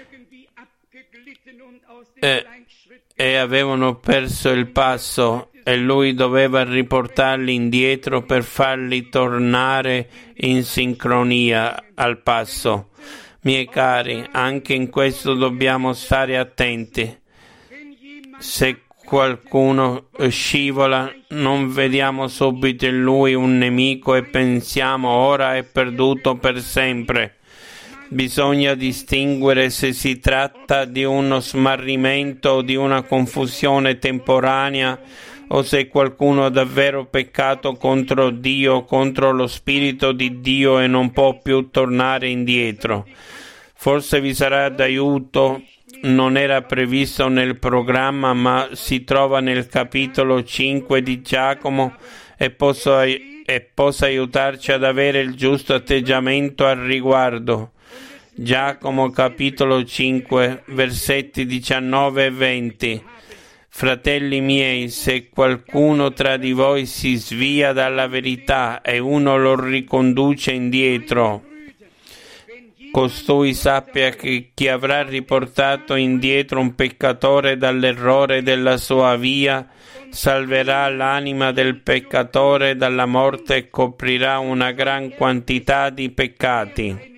e, e avevano perso il passo, e lui doveva riportarli indietro per farli tornare in sincronia al passo. Miei cari, anche in questo dobbiamo stare attenti. Se qualcuno scivola, non vediamo subito in lui un nemico e pensiamo ora è perduto per sempre. Bisogna distinguere se si tratta di uno smarrimento o di una confusione temporanea, o se qualcuno ha davvero peccato contro Dio, contro lo Spirito di Dio, e non può più tornare indietro. Forse vi sarà d'aiuto. Non era previsto nel programma, ma si trova nel capitolo cinque di Giacomo e, posso, e possa aiutarci ad avere il giusto atteggiamento al riguardo. Giacomo capitolo cinque, versetti diciannove e venti. Fratelli miei, se qualcuno tra di voi si svia dalla verità e uno lo riconduce indietro, costui sappia che chi avrà riportato indietro un peccatore dall'errore della sua via salverà l'anima del peccatore dalla morte e coprirà una gran quantità di peccati.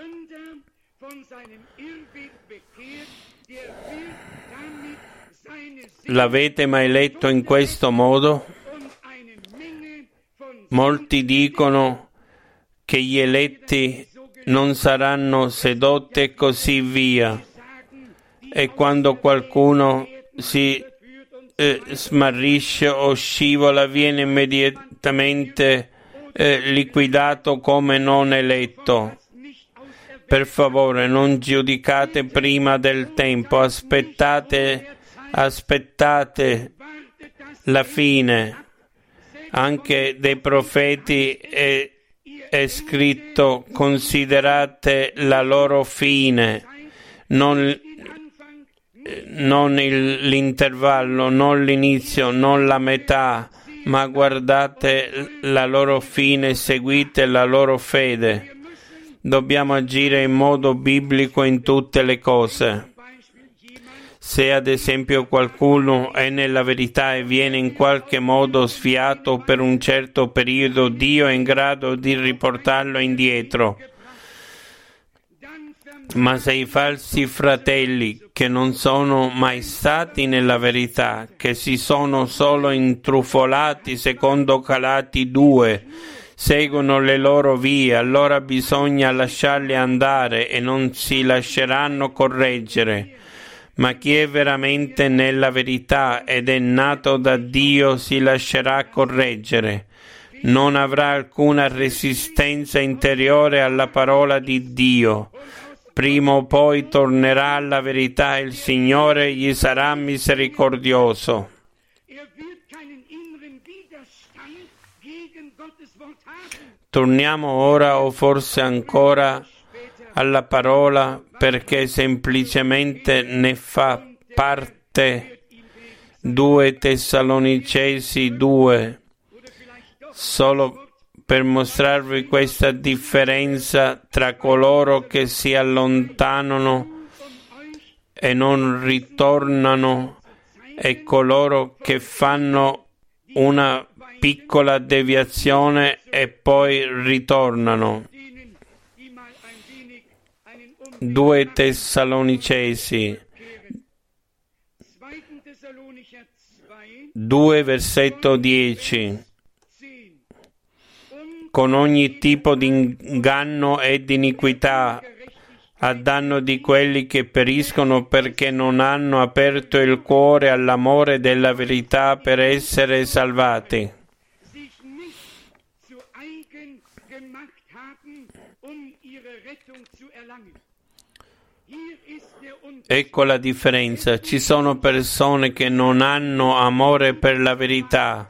L'avete mai letto in questo modo? Molti dicono che gli eletti non saranno sedotti e così via. E quando qualcuno si eh, smarrisce o scivola viene immediatamente eh, liquidato come non eletto. Per favore, non giudicate prima del tempo, aspettate Aspettate la fine. Anche dei profeti è, è scritto: considerate la loro fine, non, non il, l'intervallo, non l'inizio, non la metà, ma guardate la loro fine e seguite la loro fede. Dobbiamo agire in modo biblico in tutte le cose. Se ad esempio qualcuno è nella verità e viene in qualche modo sviato per un certo periodo, Dio è in grado di riportarlo indietro. Ma se i falsi fratelli, che non sono mai stati nella verità, che si sono solo intrufolati secondo Galati due, seguono le loro vie, allora bisogna lasciarli andare e non si lasceranno correggere. Ma chi è veramente nella verità ed è nato da Dio si lascerà correggere. Non avrà alcuna resistenza interiore alla parola di Dio. Prima o poi tornerà alla verità e il Signore gli sarà misericordioso. Torniamo ora o forse ancora alla parola, perché semplicemente ne fa parte. Due Tessalonicesi due, solo per mostrarvi questa differenza tra coloro che si allontanano e non ritornano e coloro che fanno una piccola deviazione e poi ritornano. Due Tessalonicesi due versetto dieci. Con ogni tipo di inganno e di iniquità a danno di quelli che periscono perché non hanno aperto il cuore all'amore della verità per essere salvati. Ecco la differenza. Ci sono persone che non hanno amore per la verità,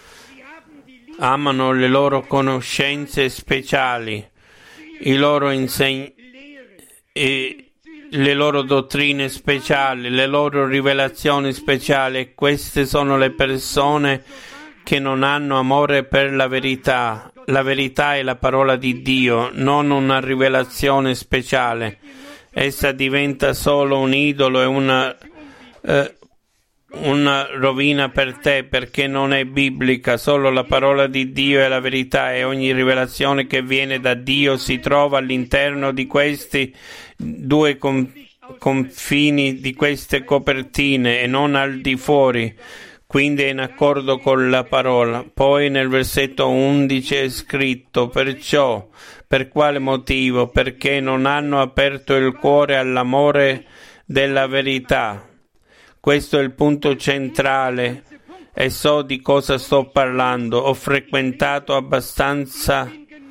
amano le loro conoscenze speciali, i loro insegni, e le loro dottrine speciali, le loro rivelazioni speciali, e queste sono le persone che non hanno amore per la verità. La verità è la parola di Dio, non una rivelazione speciale. Essa diventa solo un idolo e una, eh, una rovina per te, perché non è biblica. Solo la parola di Dio è la verità, e ogni rivelazione che viene da Dio si trova all'interno di questi due confini, di queste copertine, e non al di fuori. Quindi è in accordo con la parola. Poi nel versetto undici è scritto: perciò, per quale motivo? Perché non hanno aperto il cuore all'amore della verità. Questo è il punto centrale e so di cosa sto parlando. Ho frequentato abbastanza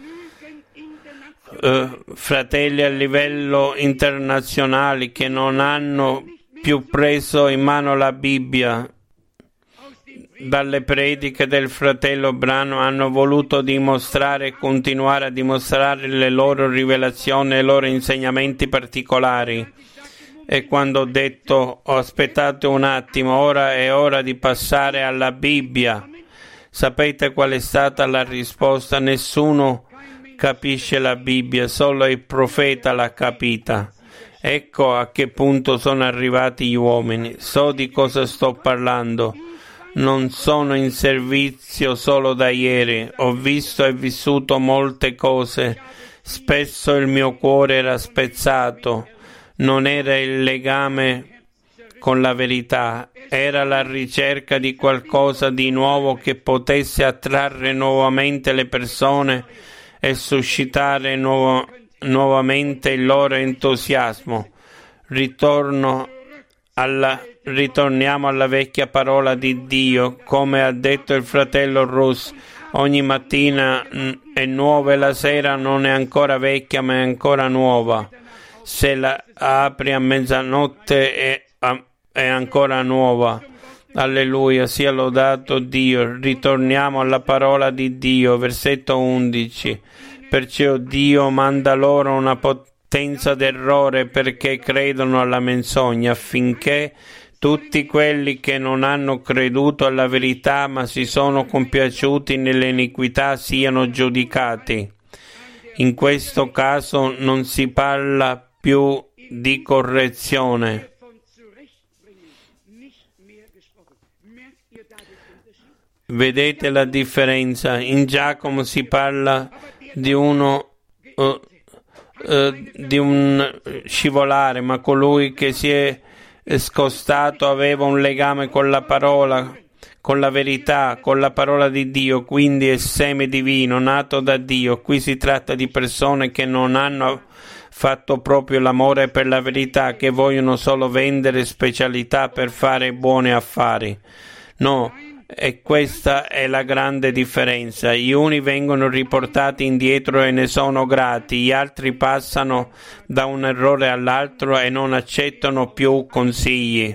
eh, fratelli a livello internazionale che non hanno più preso in mano la Bibbia. Dalle prediche del fratello Branham hanno voluto dimostrare e continuare a dimostrare le loro rivelazioni e i loro insegnamenti particolari. E quando ho detto oh, aspettate un attimo, ora è ora di passare alla Bibbia, sapete qual è stata la risposta? Nessuno capisce la Bibbia, solo il profeta l'ha capita. Ecco a che punto sono arrivati gli uomini. So di cosa sto parlando. Non sono in servizio solo da ieri. Ho visto e vissuto molte cose. Spesso il mio cuore era spezzato. Non era il legame con la verità. Era la ricerca di qualcosa di nuovo che potesse attrarre nuovamente le persone e suscitare nuovo, nuovamente il loro entusiasmo. Ritorno alla, ritorniamo alla vecchia parola di Dio, come ha detto il fratello Russ. Ogni mattina è nuova e la sera non è ancora vecchia, ma è ancora nuova. Se la apri a mezzanotte è, è ancora nuova. Alleluia, sia lodato Dio. Ritorniamo alla parola di Dio, versetto undici. Perciò Dio manda loro una potenza d'errore perché credono alla menzogna, affinché tutti quelli che non hanno creduto alla verità ma si sono compiaciuti nell'iniquità siano giudicati. In questo caso non si parla più di correzione. Vedete la differenza? In Giacomo si parla di uno uh, uh, di un scivolare, ma colui che si è scostato aveva un legame con la parola, con la verità, con la parola di Dio, quindi è seme divino, nato da Dio. Qui si tratta di persone che non hanno fatto proprio l'amore per la verità, che vogliono solo vendere specialità per fare buoni affari. No, e questa è la grande differenza. Gli uni vengono riportati indietro e ne sono grati, gli altri passano da un errore all'altro e non accettano più consigli.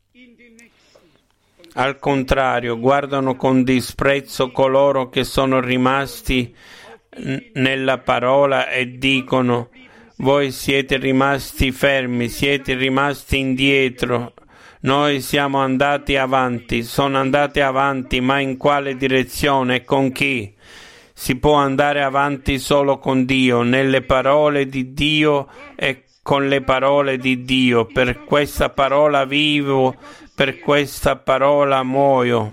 Al contrario, guardano con disprezzo coloro che sono rimasti nella parola e dicono: voi siete rimasti fermi, siete rimasti indietro. Noi siamo andati avanti, sono andati avanti, ma in quale direzione e con chi? Si può andare avanti solo con Dio, nelle parole di Dio e con le parole di Dio. Per questa parola vivo, per questa parola muoio.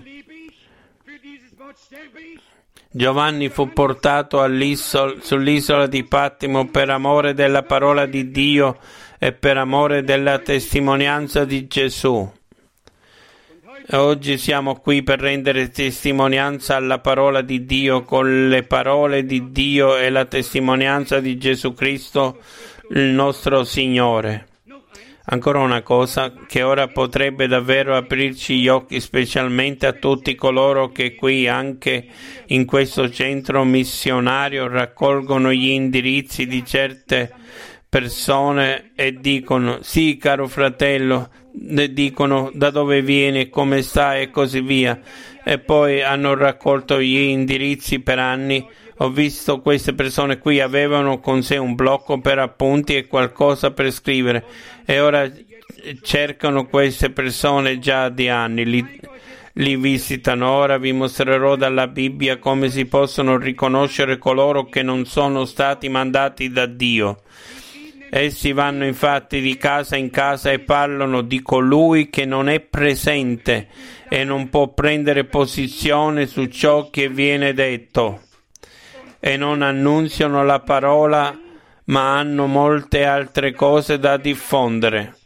Giovanni fu portato sull'isola di Patimo per amore della parola di Dio e per amore della testimonianza di Gesù. E oggi siamo qui per rendere testimonianza alla parola di Dio con le parole di Dio e la testimonianza di Gesù Cristo, il nostro Signore. Ancora una cosa che ora potrebbe davvero aprirci gli occhi, specialmente a tutti coloro che qui, anche in questo centro missionario, raccolgono gli indirizzi di certe persone e dicono: sì, caro fratello, e dicono da dove vieni, come stai e così via, e poi hanno raccolto gli indirizzi per anni. Ho visto queste persone qui, avevano con sé un blocco per appunti e qualcosa per scrivere, e ora cercano queste persone già di anni, li, li visitano. Ora vi mostrerò dalla Bibbia come si possono riconoscere coloro che non sono stati mandati da Dio. Essi vanno infatti di casa in casa e parlano di colui che non è presente e non può prendere posizione su ciò che viene detto, e non annunziano la parola, ma hanno molte altre cose da diffondere.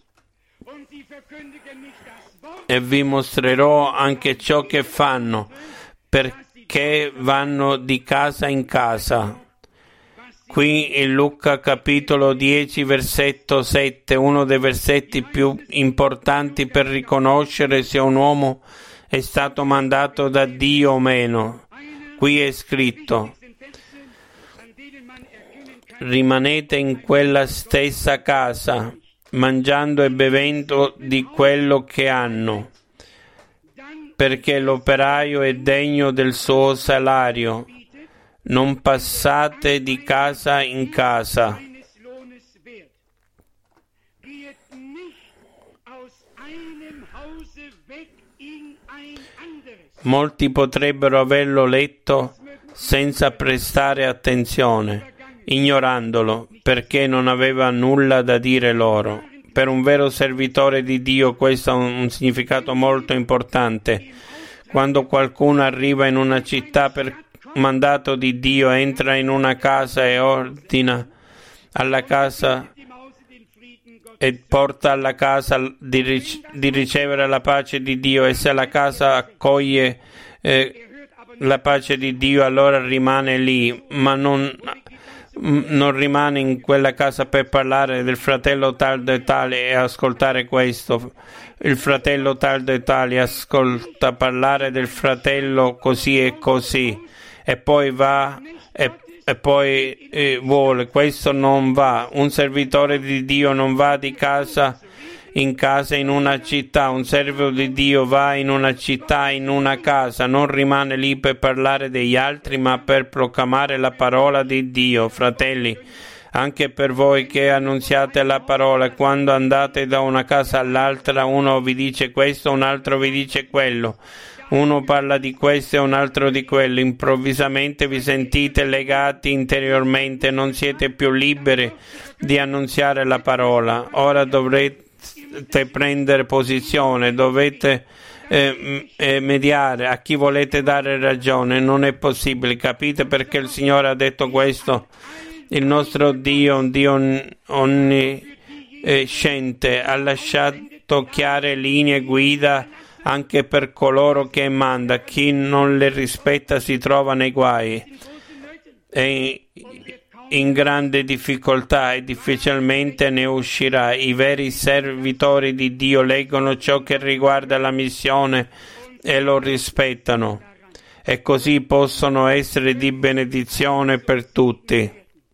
E vi mostrerò anche ciò che fanno, perché vanno di casa in casa. Qui in Luca capitolo dieci versetto sette, uno dei versetti più importanti per riconoscere se un uomo è stato mandato da Dio o meno. Qui è scritto: rimanete in quella stessa casa, mangiando e bevendo di quello che hanno, perché l'operaio è degno del suo salario. Non passate di casa in casa. Molti potrebbero averlo letto senza prestare attenzione, ignorandolo, perché non aveva nulla da dire loro. Per un vero servitore di Dio questo ha un significato molto importante. Quando qualcuno arriva in una città per mandato di Dio, entra in una casa e ordina alla casa e porta alla casa di, ric- di ricevere la pace di Dio, e se la casa accoglie eh, la pace di Dio, allora rimane lì, ma non, non rimane in quella casa per parlare del fratello tal e tale e ascoltare questo. Il fratello tal e tale ascolta parlare del fratello così e così, e poi va e e poi eh, vuole. Questo non va. Un servitore di Dio non va di casa in casa in una città. Un servo di Dio va in una città, in una casa, non rimane lì per parlare degli altri, ma per proclamare la parola di Dio. Fratelli, anche per voi che annunziate la parola, quando andate da una casa all'altra, uno vi dice questo, un altro vi dice quello. Uno parla di questo e un altro di quello. Improvvisamente vi sentite legati interiormente, non siete più liberi di annunziare la parola. Ora dovrete prendere posizione, dovete eh, eh, mediare a chi volete dare ragione. Non è possibile, capite perché il Signore ha detto questo? Il nostro Dio, un Dio onnisciente, ha lasciato chiare linee guida anche per coloro che manda. Chi non le rispetta si trova nei guai e in grande difficoltà e difficilmente ne uscirà. I veri servitori di Dio leggono ciò che riguarda la missione e lo rispettano, e così possono essere di benedizione per tutti,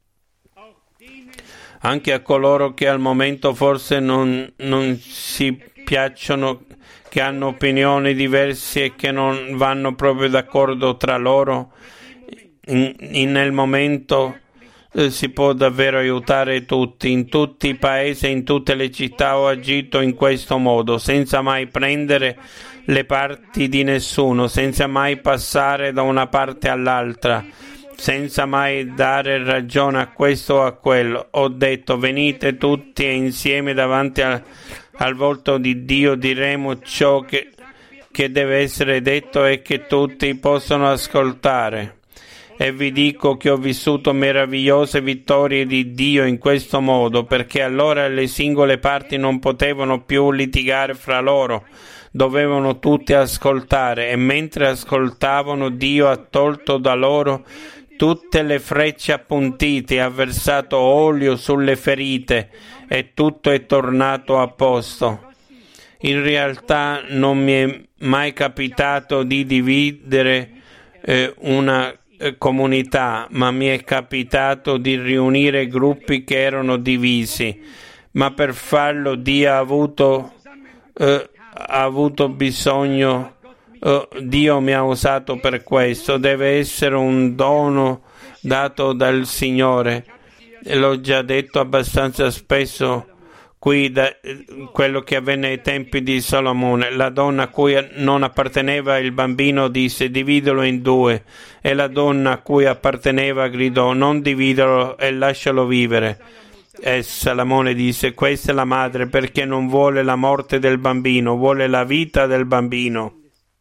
anche a coloro che al momento forse non, non si piacciono, che hanno opinioni diverse e che non vanno proprio d'accordo tra loro. In, in, nel momento eh, si può davvero aiutare tutti. In tutti i paesi, in tutte le città ho agito in questo modo, senza mai prendere le parti di nessuno, senza mai passare da una parte all'altra, senza mai dare ragione a questo o a quello. Ho detto: venite tutti insieme davanti a al volto di Dio, diremo ciò che, che deve essere detto e che tutti possono ascoltare. E vi dico che ho vissuto meravigliose vittorie di Dio in questo modo, perché allora le singole parti non potevano più litigare fra loro, dovevano tutti ascoltare, e mentre ascoltavano Dio ha tolto da loro tutte le frecce appuntite, ha versato olio sulle ferite e tutto è tornato a posto. In realtà non mi è mai capitato di dividere eh, una eh, comunità, ma mi è capitato di riunire gruppi che erano divisi, ma per farlo Dio ha avuto, eh, ha avuto bisogno. Uh, Dio mi ha usato per questo. Deve essere un dono dato dal Signore. L'ho già detto abbastanza spesso qui, da, quello che avvenne ai tempi di Salomone. La donna a cui non apparteneva il bambino disse: dividilo in due, e la donna a cui apparteneva gridò: non dividilo e lascialo vivere. E Salomone disse: questa è la madre, perché non vuole la morte del bambino, vuole la vita del bambino.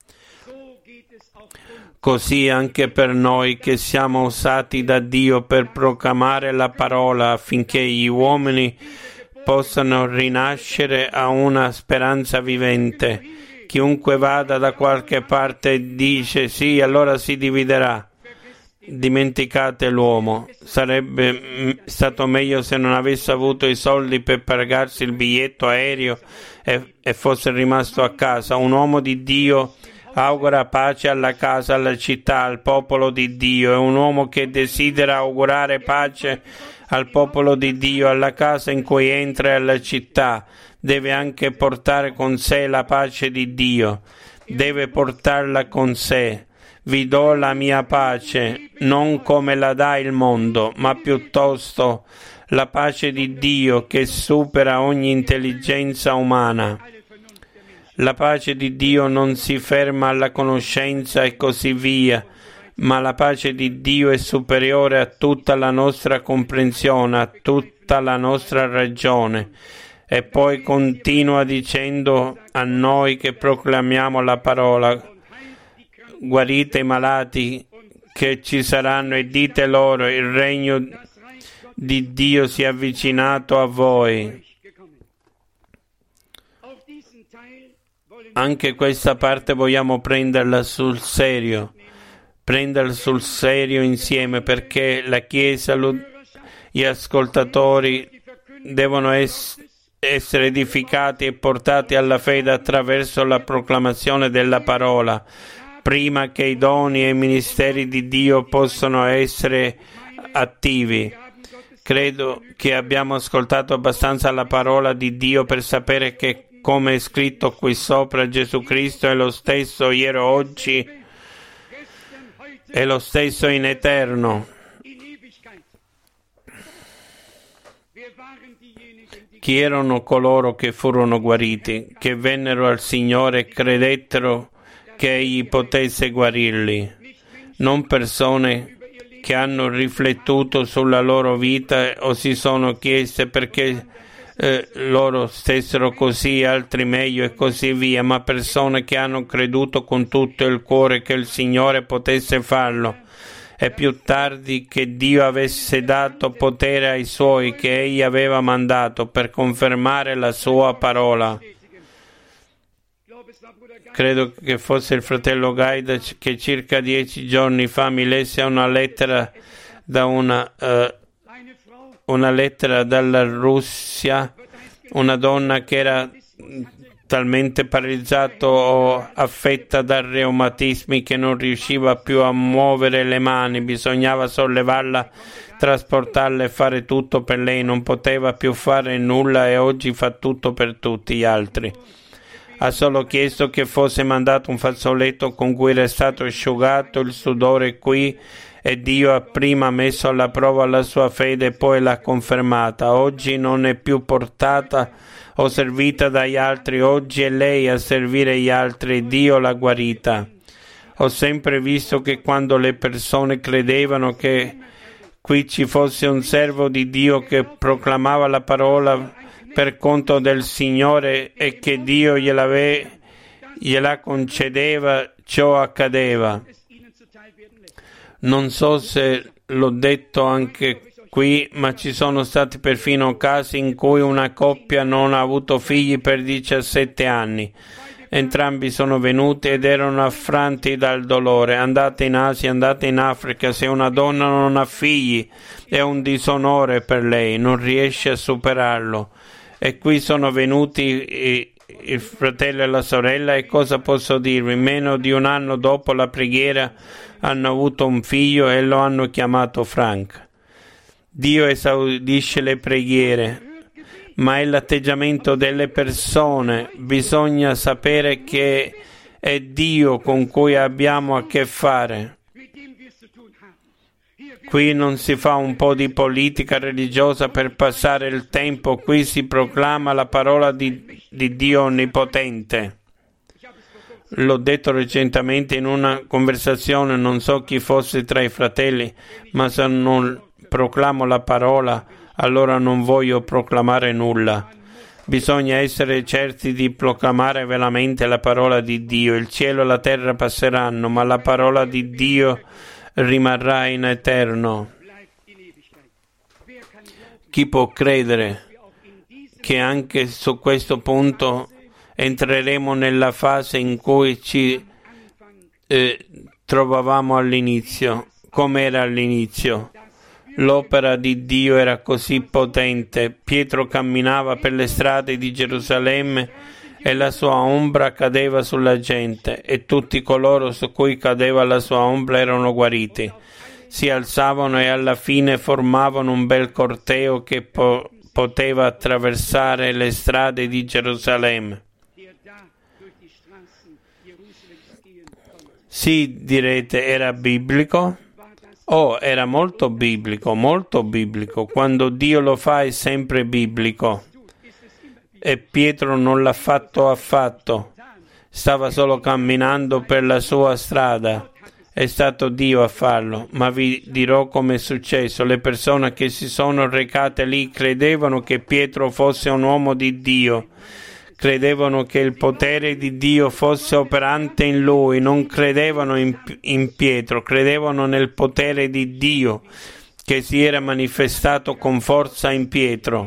Così anche per noi che siamo usati da Dio per proclamare la parola, affinché gli uomini possano rinascere a una speranza vivente. Chiunque vada da qualche parte e dice sì, allora si dividerà. Dimenticate l'uomo. Sarebbe stato meglio se non avesse avuto i soldi per pagarsi il biglietto aereo e, e fosse rimasto a casa. Un uomo di Dio augura pace alla casa, alla città, al popolo di Dio. È un uomo che desidera augurare pace al popolo di Dio, alla casa in cui entra e alla città. Deve anche portare con sé la pace di Dio. Deve portarla con sé. Vi do la mia pace, non come la dà il mondo, ma piuttosto La pace di Dio che supera ogni intelligenza umana. La pace di Dio non si ferma alla conoscenza e così via, ma la pace di Dio è superiore a tutta la nostra comprensione, a tutta la nostra ragione. E poi continua dicendo a noi che proclamiamo la parola: guarite i malati che ci saranno e dite loro: il regno di Dio si è avvicinato a voi. Anche questa parte vogliamo prenderla sul serio, prenderla sul serio insieme, perché la Chiesa, gli ascoltatori devono essere essere edificati e portati alla fede attraverso la proclamazione della parola, prima che i doni e i ministeri di Dio possano essere attivi. Credo che abbiamo ascoltato abbastanza la parola di Dio per sapere che, come è scritto qui sopra, Gesù Cristo è lo stesso ieri, oggi, è lo stesso in eterno. Chi erano coloro che furono guariti, che vennero al Signore e credettero che Egli potesse guarirli? Non persone che hanno riflettuto sulla loro vita o si sono chieste perché eh, loro stessero così, altri meglio e così via, ma persone che hanno creduto con tutto il cuore che il Signore potesse farlo. E più tardi che Dio avesse dato potere ai Suoi che Egli aveva mandato per confermare la Sua parola. Credo che fosse il fratello Gaida che circa dieci giorni fa mi lesse una lettera da una, uh, una lettera dalla Russia, una donna che era talmente paralizzata o affetta da reumatismi che non riusciva più a muovere le mani, bisognava sollevarla, trasportarla e fare tutto per lei, non poteva più fare nulla e oggi fa tutto per tutti gli altri. Ha solo chiesto che fosse mandato un fazzoletto con cui era stato asciugato il sudore qui e Dio ha prima messo alla prova la sua fede e poi l'ha confermata. Oggi non è più portata o servita dagli altri, oggi è lei a servire gli altri e Dio l'ha guarita. Ho sempre visto che quando le persone credevano che qui ci fosse un servo di Dio che proclamava la parola per conto del Signore e che Dio gliela concedeva, ciò accadeva. Non so se l'ho detto anche qui, ma ci sono stati perfino casi in cui una coppia non ha avuto figli per diciassette anni. Entrambi sono venuti ed erano affranti dal dolore. Andate in Asia, andate in Africa, se una donna non ha figli è un disonore per lei, non riesce a superarlo. E qui sono venuti il fratello e la sorella e cosa posso dirvi? Meno di un anno dopo la preghiera hanno avuto un figlio e lo hanno chiamato Frank. Dio esaudisce le preghiere, ma è l'atteggiamento delle persone. Bisogna sapere che è Dio con cui abbiamo a che fare. Qui non si fa un po' di politica religiosa per passare il tempo, qui si proclama la parola di, di Dio Onnipotente. L'ho detto recentemente in una conversazione, non so chi fosse tra i fratelli, ma se non proclamo la parola, allora non voglio proclamare nulla. Bisogna essere certi di proclamare veramente la parola di Dio. Il cielo e la terra passeranno, ma la parola di Dio rimarrà in eterno. Chi può credere che anche su questo punto entreremo nella fase in cui ci eh, trovavamo all'inizio, come era all'inizio? L'opera di Dio era così potente. Pietro camminava per le strade di Gerusalemme e la sua ombra cadeva sulla gente e tutti coloro su cui cadeva la sua ombra erano guariti. Si alzavano e alla fine formavano un bel corteo che po- poteva attraversare le strade di Gerusalemme. Sì, direte, era biblico? Oh, era molto biblico, molto biblico. Quando Dio lo fa è sempre biblico. E Pietro non l'ha fatto affatto. Stava solo camminando per la sua strada. È stato Dio a farlo. Ma vi dirò come è successo. Le persone che si sono recate lì credevano che Pietro fosse un uomo di Dio. Credevano che il potere di Dio fosse operante in lui, non credevano in, in Pietro, credevano nel potere di Dio che si era manifestato con forza in Pietro.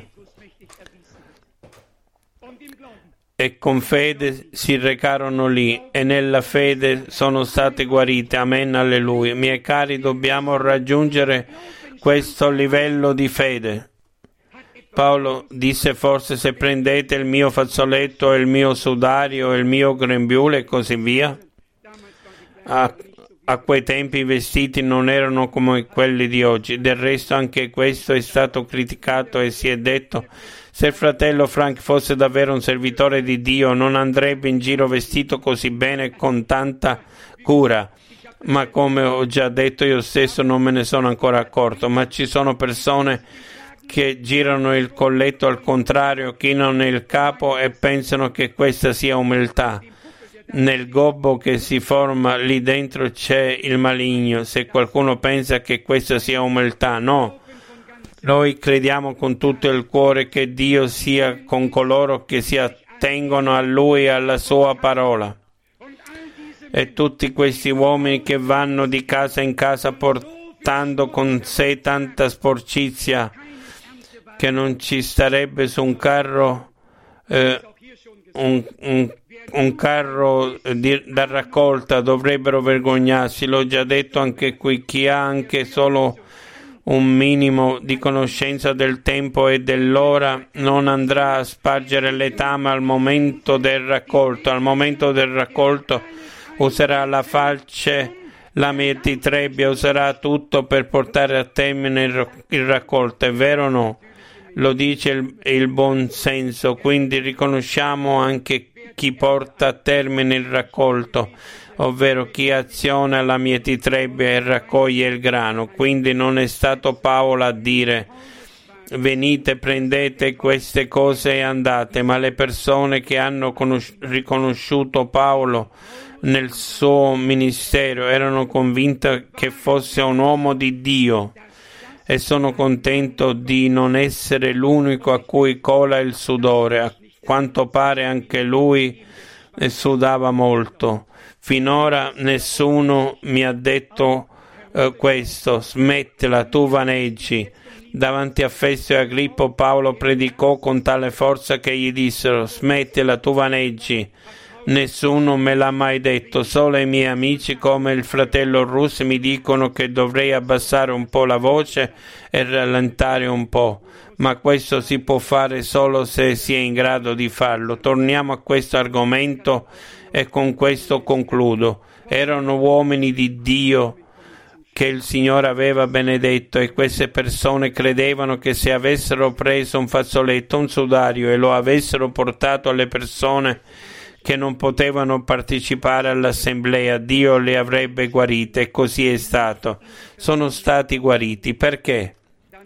E con fede si recarono lì e nella fede sono state guarite. Amen, alleluia. Miei cari, dobbiamo raggiungere questo livello di fede. Paolo disse forse se prendete il mio fazzoletto e il mio sudario e il mio grembiule e così via. A, a quei tempi i vestiti non erano come quelli di oggi. Del resto anche questo è stato criticato e si è detto se il fratello Frank fosse davvero un servitore di Dio non andrebbe in giro vestito così bene e con tanta cura. Ma come ho già detto io stesso non me ne sono ancora accorto, ma ci sono persone che girano il colletto al contrario, chinano il capo e pensano che questa sia umiltà. Nel gobbo che si forma lì dentro c'è il maligno. Se qualcuno pensa che questa sia umiltà, no. Noi crediamo con tutto il cuore che Dio sia con coloro che si attengono a Lui e alla Sua parola. E tutti questi uomini che vanno di casa in casa portando con sé tanta sporcizia che non ci starebbe su un carro eh, un, un, un carro di, da raccolta, dovrebbero vergognarsi. L'ho già detto anche qui, chi ha anche solo un minimo di conoscenza del tempo e dell'ora non andrà a spargere letame al momento del raccolto. Al momento del raccolto userà la falce, la mietitrebbia, userà tutto per portare a termine il, il raccolto, è vero o no? Lo dice il, il buon senso, quindi riconosciamo anche chi porta a termine il raccolto, ovvero chi aziona la mietitrebbia e raccoglie il grano. Quindi non è stato Paolo a dire venite, prendete queste cose e andate, ma le persone che hanno conosci- riconosciuto Paolo nel suo ministero erano convinte che fosse un uomo di Dio. E sono contento di non essere l'unico a cui cola il sudore. A quanto pare anche lui sudava molto. Finora nessuno mi ha detto eh, questo. Smettila, tu vaneggi. Davanti a Festo e Agrippo Paolo predicò con tale forza che gli dissero smettila, tu vaneggi. Nessuno me l'ha mai detto, solo i miei amici come il fratello Russo mi dicono che dovrei abbassare un po' la voce e rallentare un po', ma questo si può fare solo se si è in grado di farlo. Torniamo a questo argomento e con questo concludo. Erano uomini di Dio che il Signore aveva benedetto e queste persone credevano che se avessero preso un fazzoletto, un sudario e lo avessero portato alle persone che non potevano partecipare all'assemblea, Dio le avrebbe guarite e così è stato. Sono stati guariti. Perché?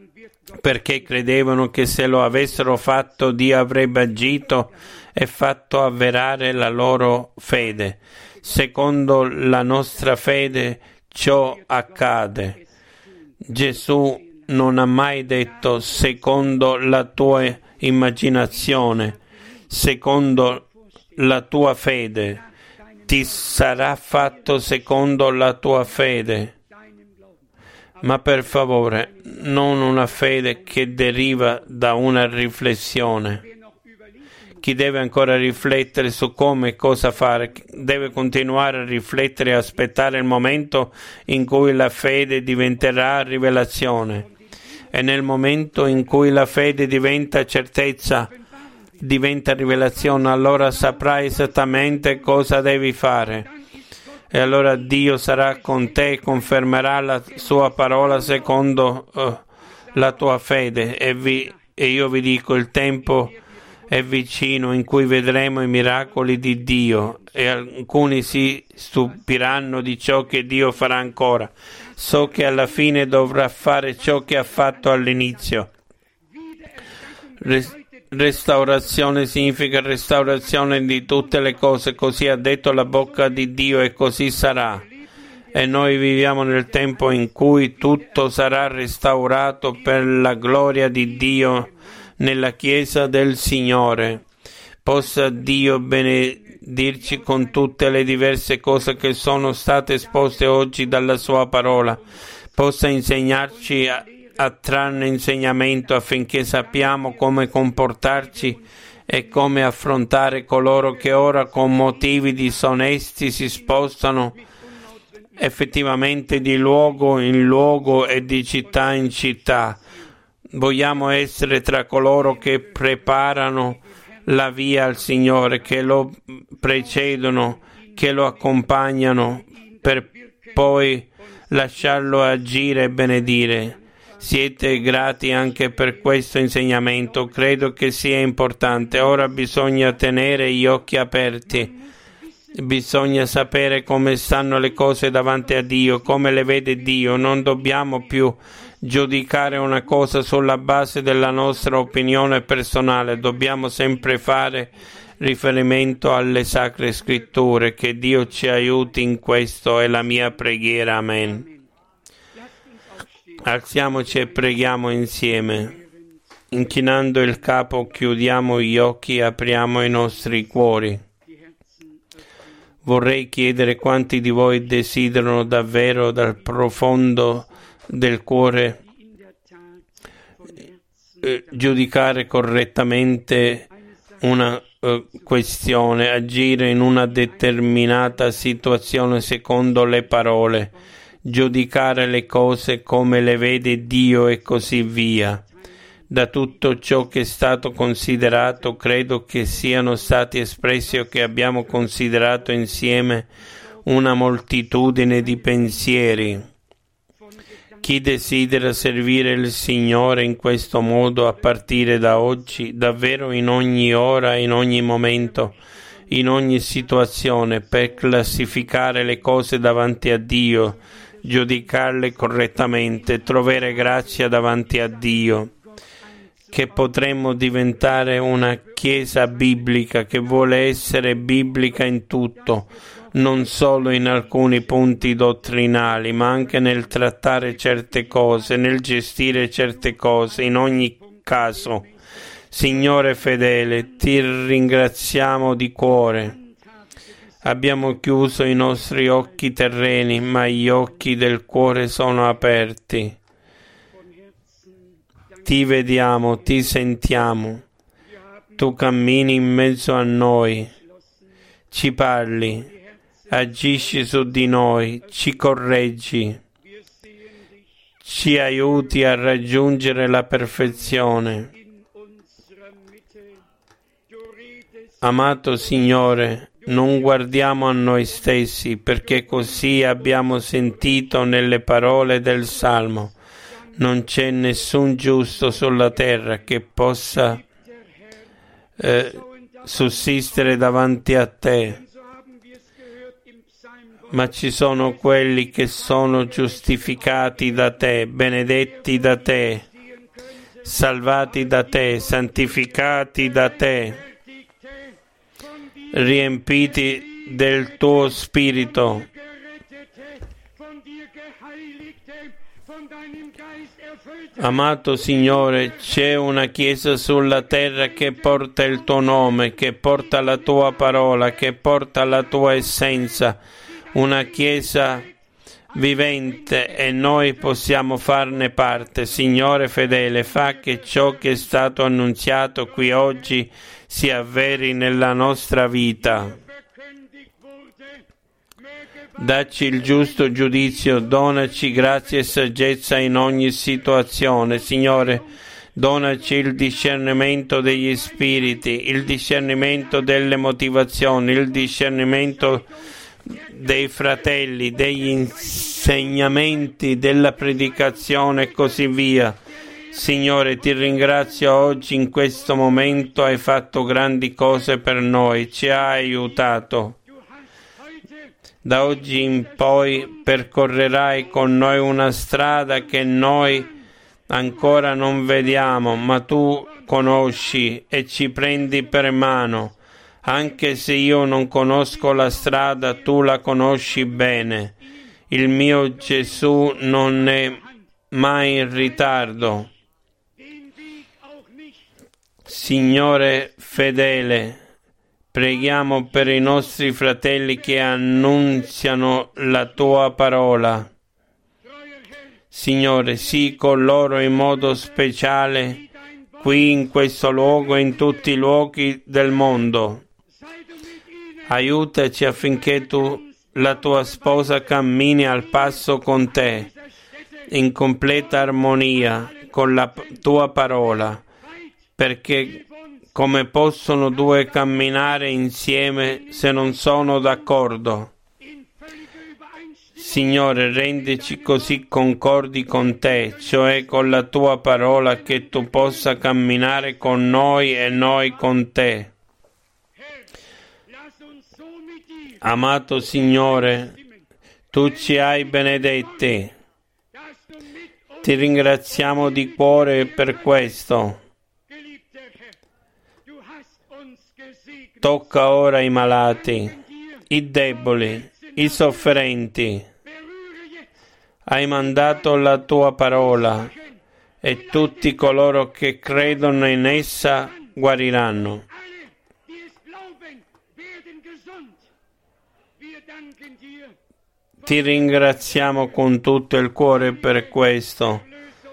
Perché credevano che se lo avessero fatto Dio avrebbe agito e fatto avverare la loro fede. Secondo la nostra fede ciò accade. Gesù non ha mai detto secondo la tua immaginazione, secondo la tua fede, ti sarà fatto secondo la tua fede. Ma per favore, non una fede che deriva da una riflessione. Chi deve ancora riflettere su come e cosa fare, deve continuare a riflettere e aspettare il momento in cui la fede diventerà rivelazione. E nel momento in cui la fede diventa certezza, diventa rivelazione, allora saprai esattamente cosa devi fare. E allora Dio sarà con te e confermerà la sua parola secondo uh, la tua fede. E, vi, e io vi dico, il tempo è vicino, in cui vedremo i miracoli di Dio e alcuni si stupiranno di ciò che Dio farà ancora. So che alla fine dovrà fare ciò che ha fatto all'inizio. Restaurazione significa restaurazione di tutte le cose, così ha detto la bocca di Dio e così sarà. E noi viviamo nel tempo in cui tutto sarà restaurato per la gloria di Dio nella Chiesa del Signore. Possa Dio benedirci con tutte le diverse cose che sono state esposte oggi dalla Sua parola. Possa insegnarci a, a trarne insegnamento affinché sappiamo come comportarci e come affrontare coloro che ora con motivi disonesti si spostano effettivamente di luogo in luogo e di città in città. Vogliamo essere tra coloro che preparano la via al Signore, che lo precedono, che lo accompagnano per poi lasciarlo agire e benedire. Siete grati anche per questo insegnamento, credo che sia importante. Ora bisogna tenere gli occhi aperti. Bisogna sapere come stanno le cose davanti a Dio, come le vede Dio. Non dobbiamo più giudicare una cosa sulla base della nostra opinione personale. Dobbiamo sempre fare riferimento alle Sacre Scritture. Che Dio ci aiuti in questo è la mia preghiera. Amen. Alziamoci e preghiamo insieme. Inchinando il capo, chiudiamo gli occhi e apriamo i nostri cuori. Vorrei chiedere quanti di voi desiderano davvero dal profondo del cuore eh, giudicare correttamente una eh, questione, agire in una determinata situazione secondo le parole, giudicare le cose come le vede Dio e così via. Da tutto ciò che è stato considerato, credo che siano stati espressi o che abbiamo considerato insieme una moltitudine di pensieri. Chi desidera servire il Signore in questo modo a partire da oggi, davvero in ogni ora, in ogni momento, in ogni situazione, per classificare le cose davanti a Dio, giudicarle correttamente, trovare grazia davanti a Dio. Che potremmo diventare una Chiesa biblica che vuole essere biblica in tutto, non solo in alcuni punti dottrinali, ma anche nel trattare certe cose, nel gestire certe cose, in ogni caso. Signore fedele, ti ringraziamo di cuore. Abbiamo chiuso i nostri occhi terreni, ma gli occhi del cuore sono aperti. Ti vediamo, ti sentiamo, tu cammini in mezzo a noi, ci parli, agisci su di noi, ci correggi, ci aiuti a raggiungere la perfezione. Amato Signore, non guardiamo a noi stessi, perché così abbiamo sentito nelle parole del Salmo. Non c'è nessun giusto sulla terra che possa eh, sussistere davanti a te, ma ci sono quelli che sono giustificati da te, benedetti da te, salvati da te, santificati da te, riempiti del tuo spirito. Amato Signore, c'è una Chiesa sulla terra che porta il tuo nome, che porta la tua parola, che porta la tua essenza, una Chiesa vivente e noi possiamo farne parte. Signore fedele, fa che ciò che è stato annunziato qui oggi si avveri nella nostra vita. Dacci il giusto giudizio, donaci grazia e saggezza in ogni situazione. Signore, donaci il discernimento degli spiriti, il discernimento delle motivazioni, il discernimento dei fratelli, degli insegnamenti, della predicazione e così via. Signore, ti ringrazio oggi in questo momento, hai fatto grandi cose per noi, ci hai aiutato. Da oggi in poi percorrerai con noi una strada che noi ancora non vediamo, ma tu conosci e ci prendi per mano. Anche se io non conosco la strada, tu la conosci bene. Il mio Gesù non è mai in ritardo. Signore fedele, preghiamo per i nostri fratelli che annunziano la tua parola. Signore, sii con loro in modo speciale, qui in questo luogo e in tutti i luoghi del mondo. Aiutaci affinché tu, la tua sposa, cammini al passo con te, in completa armonia con la tua parola, perché come possono due camminare insieme se non sono d'accordo? Signore, rendici così concordi con te, cioè con la tua parola, che tu possa camminare con noi e noi con te. Amato Signore, tu ci hai benedetti. Ti ringraziamo di cuore per questo. Tocca ora i malati, i deboli, i sofferenti. Hai mandato la tua parola e tutti coloro che credono in essa guariranno. Ti ringraziamo con tutto il cuore per questo.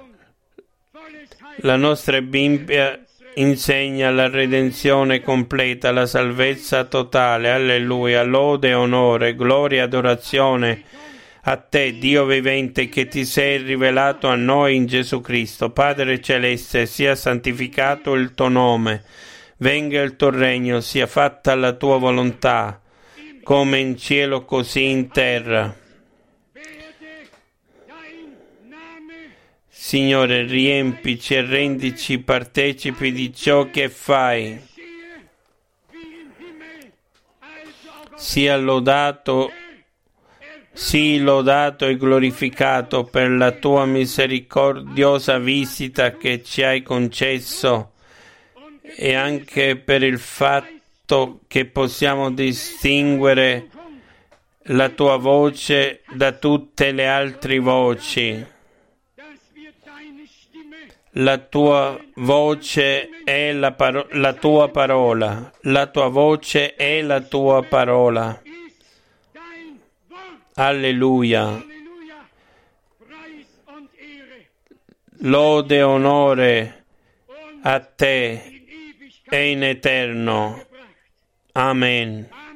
La nostra Bibbia insegna la redenzione completa, la salvezza totale. Alleluia, lode, onore, gloria, adorazione a te, Dio vivente, che ti sei rivelato a noi in Gesù Cristo. Padre Celeste, sia santificato il tuo nome, venga il tuo regno, sia fatta la tua volontà, come in cielo così in terra. Signore, riempici e rendici partecipi di ciò che fai. Sia lodato, sii lodato e glorificato per la tua misericordiosa visita che ci hai concesso e anche per il fatto che possiamo distinguere la tua voce da tutte le altre voci. La tua voce è la, paro- la tua parola, la tua voce è la tua parola. Alleluia. Lode e onore a te e in eterno. Amen.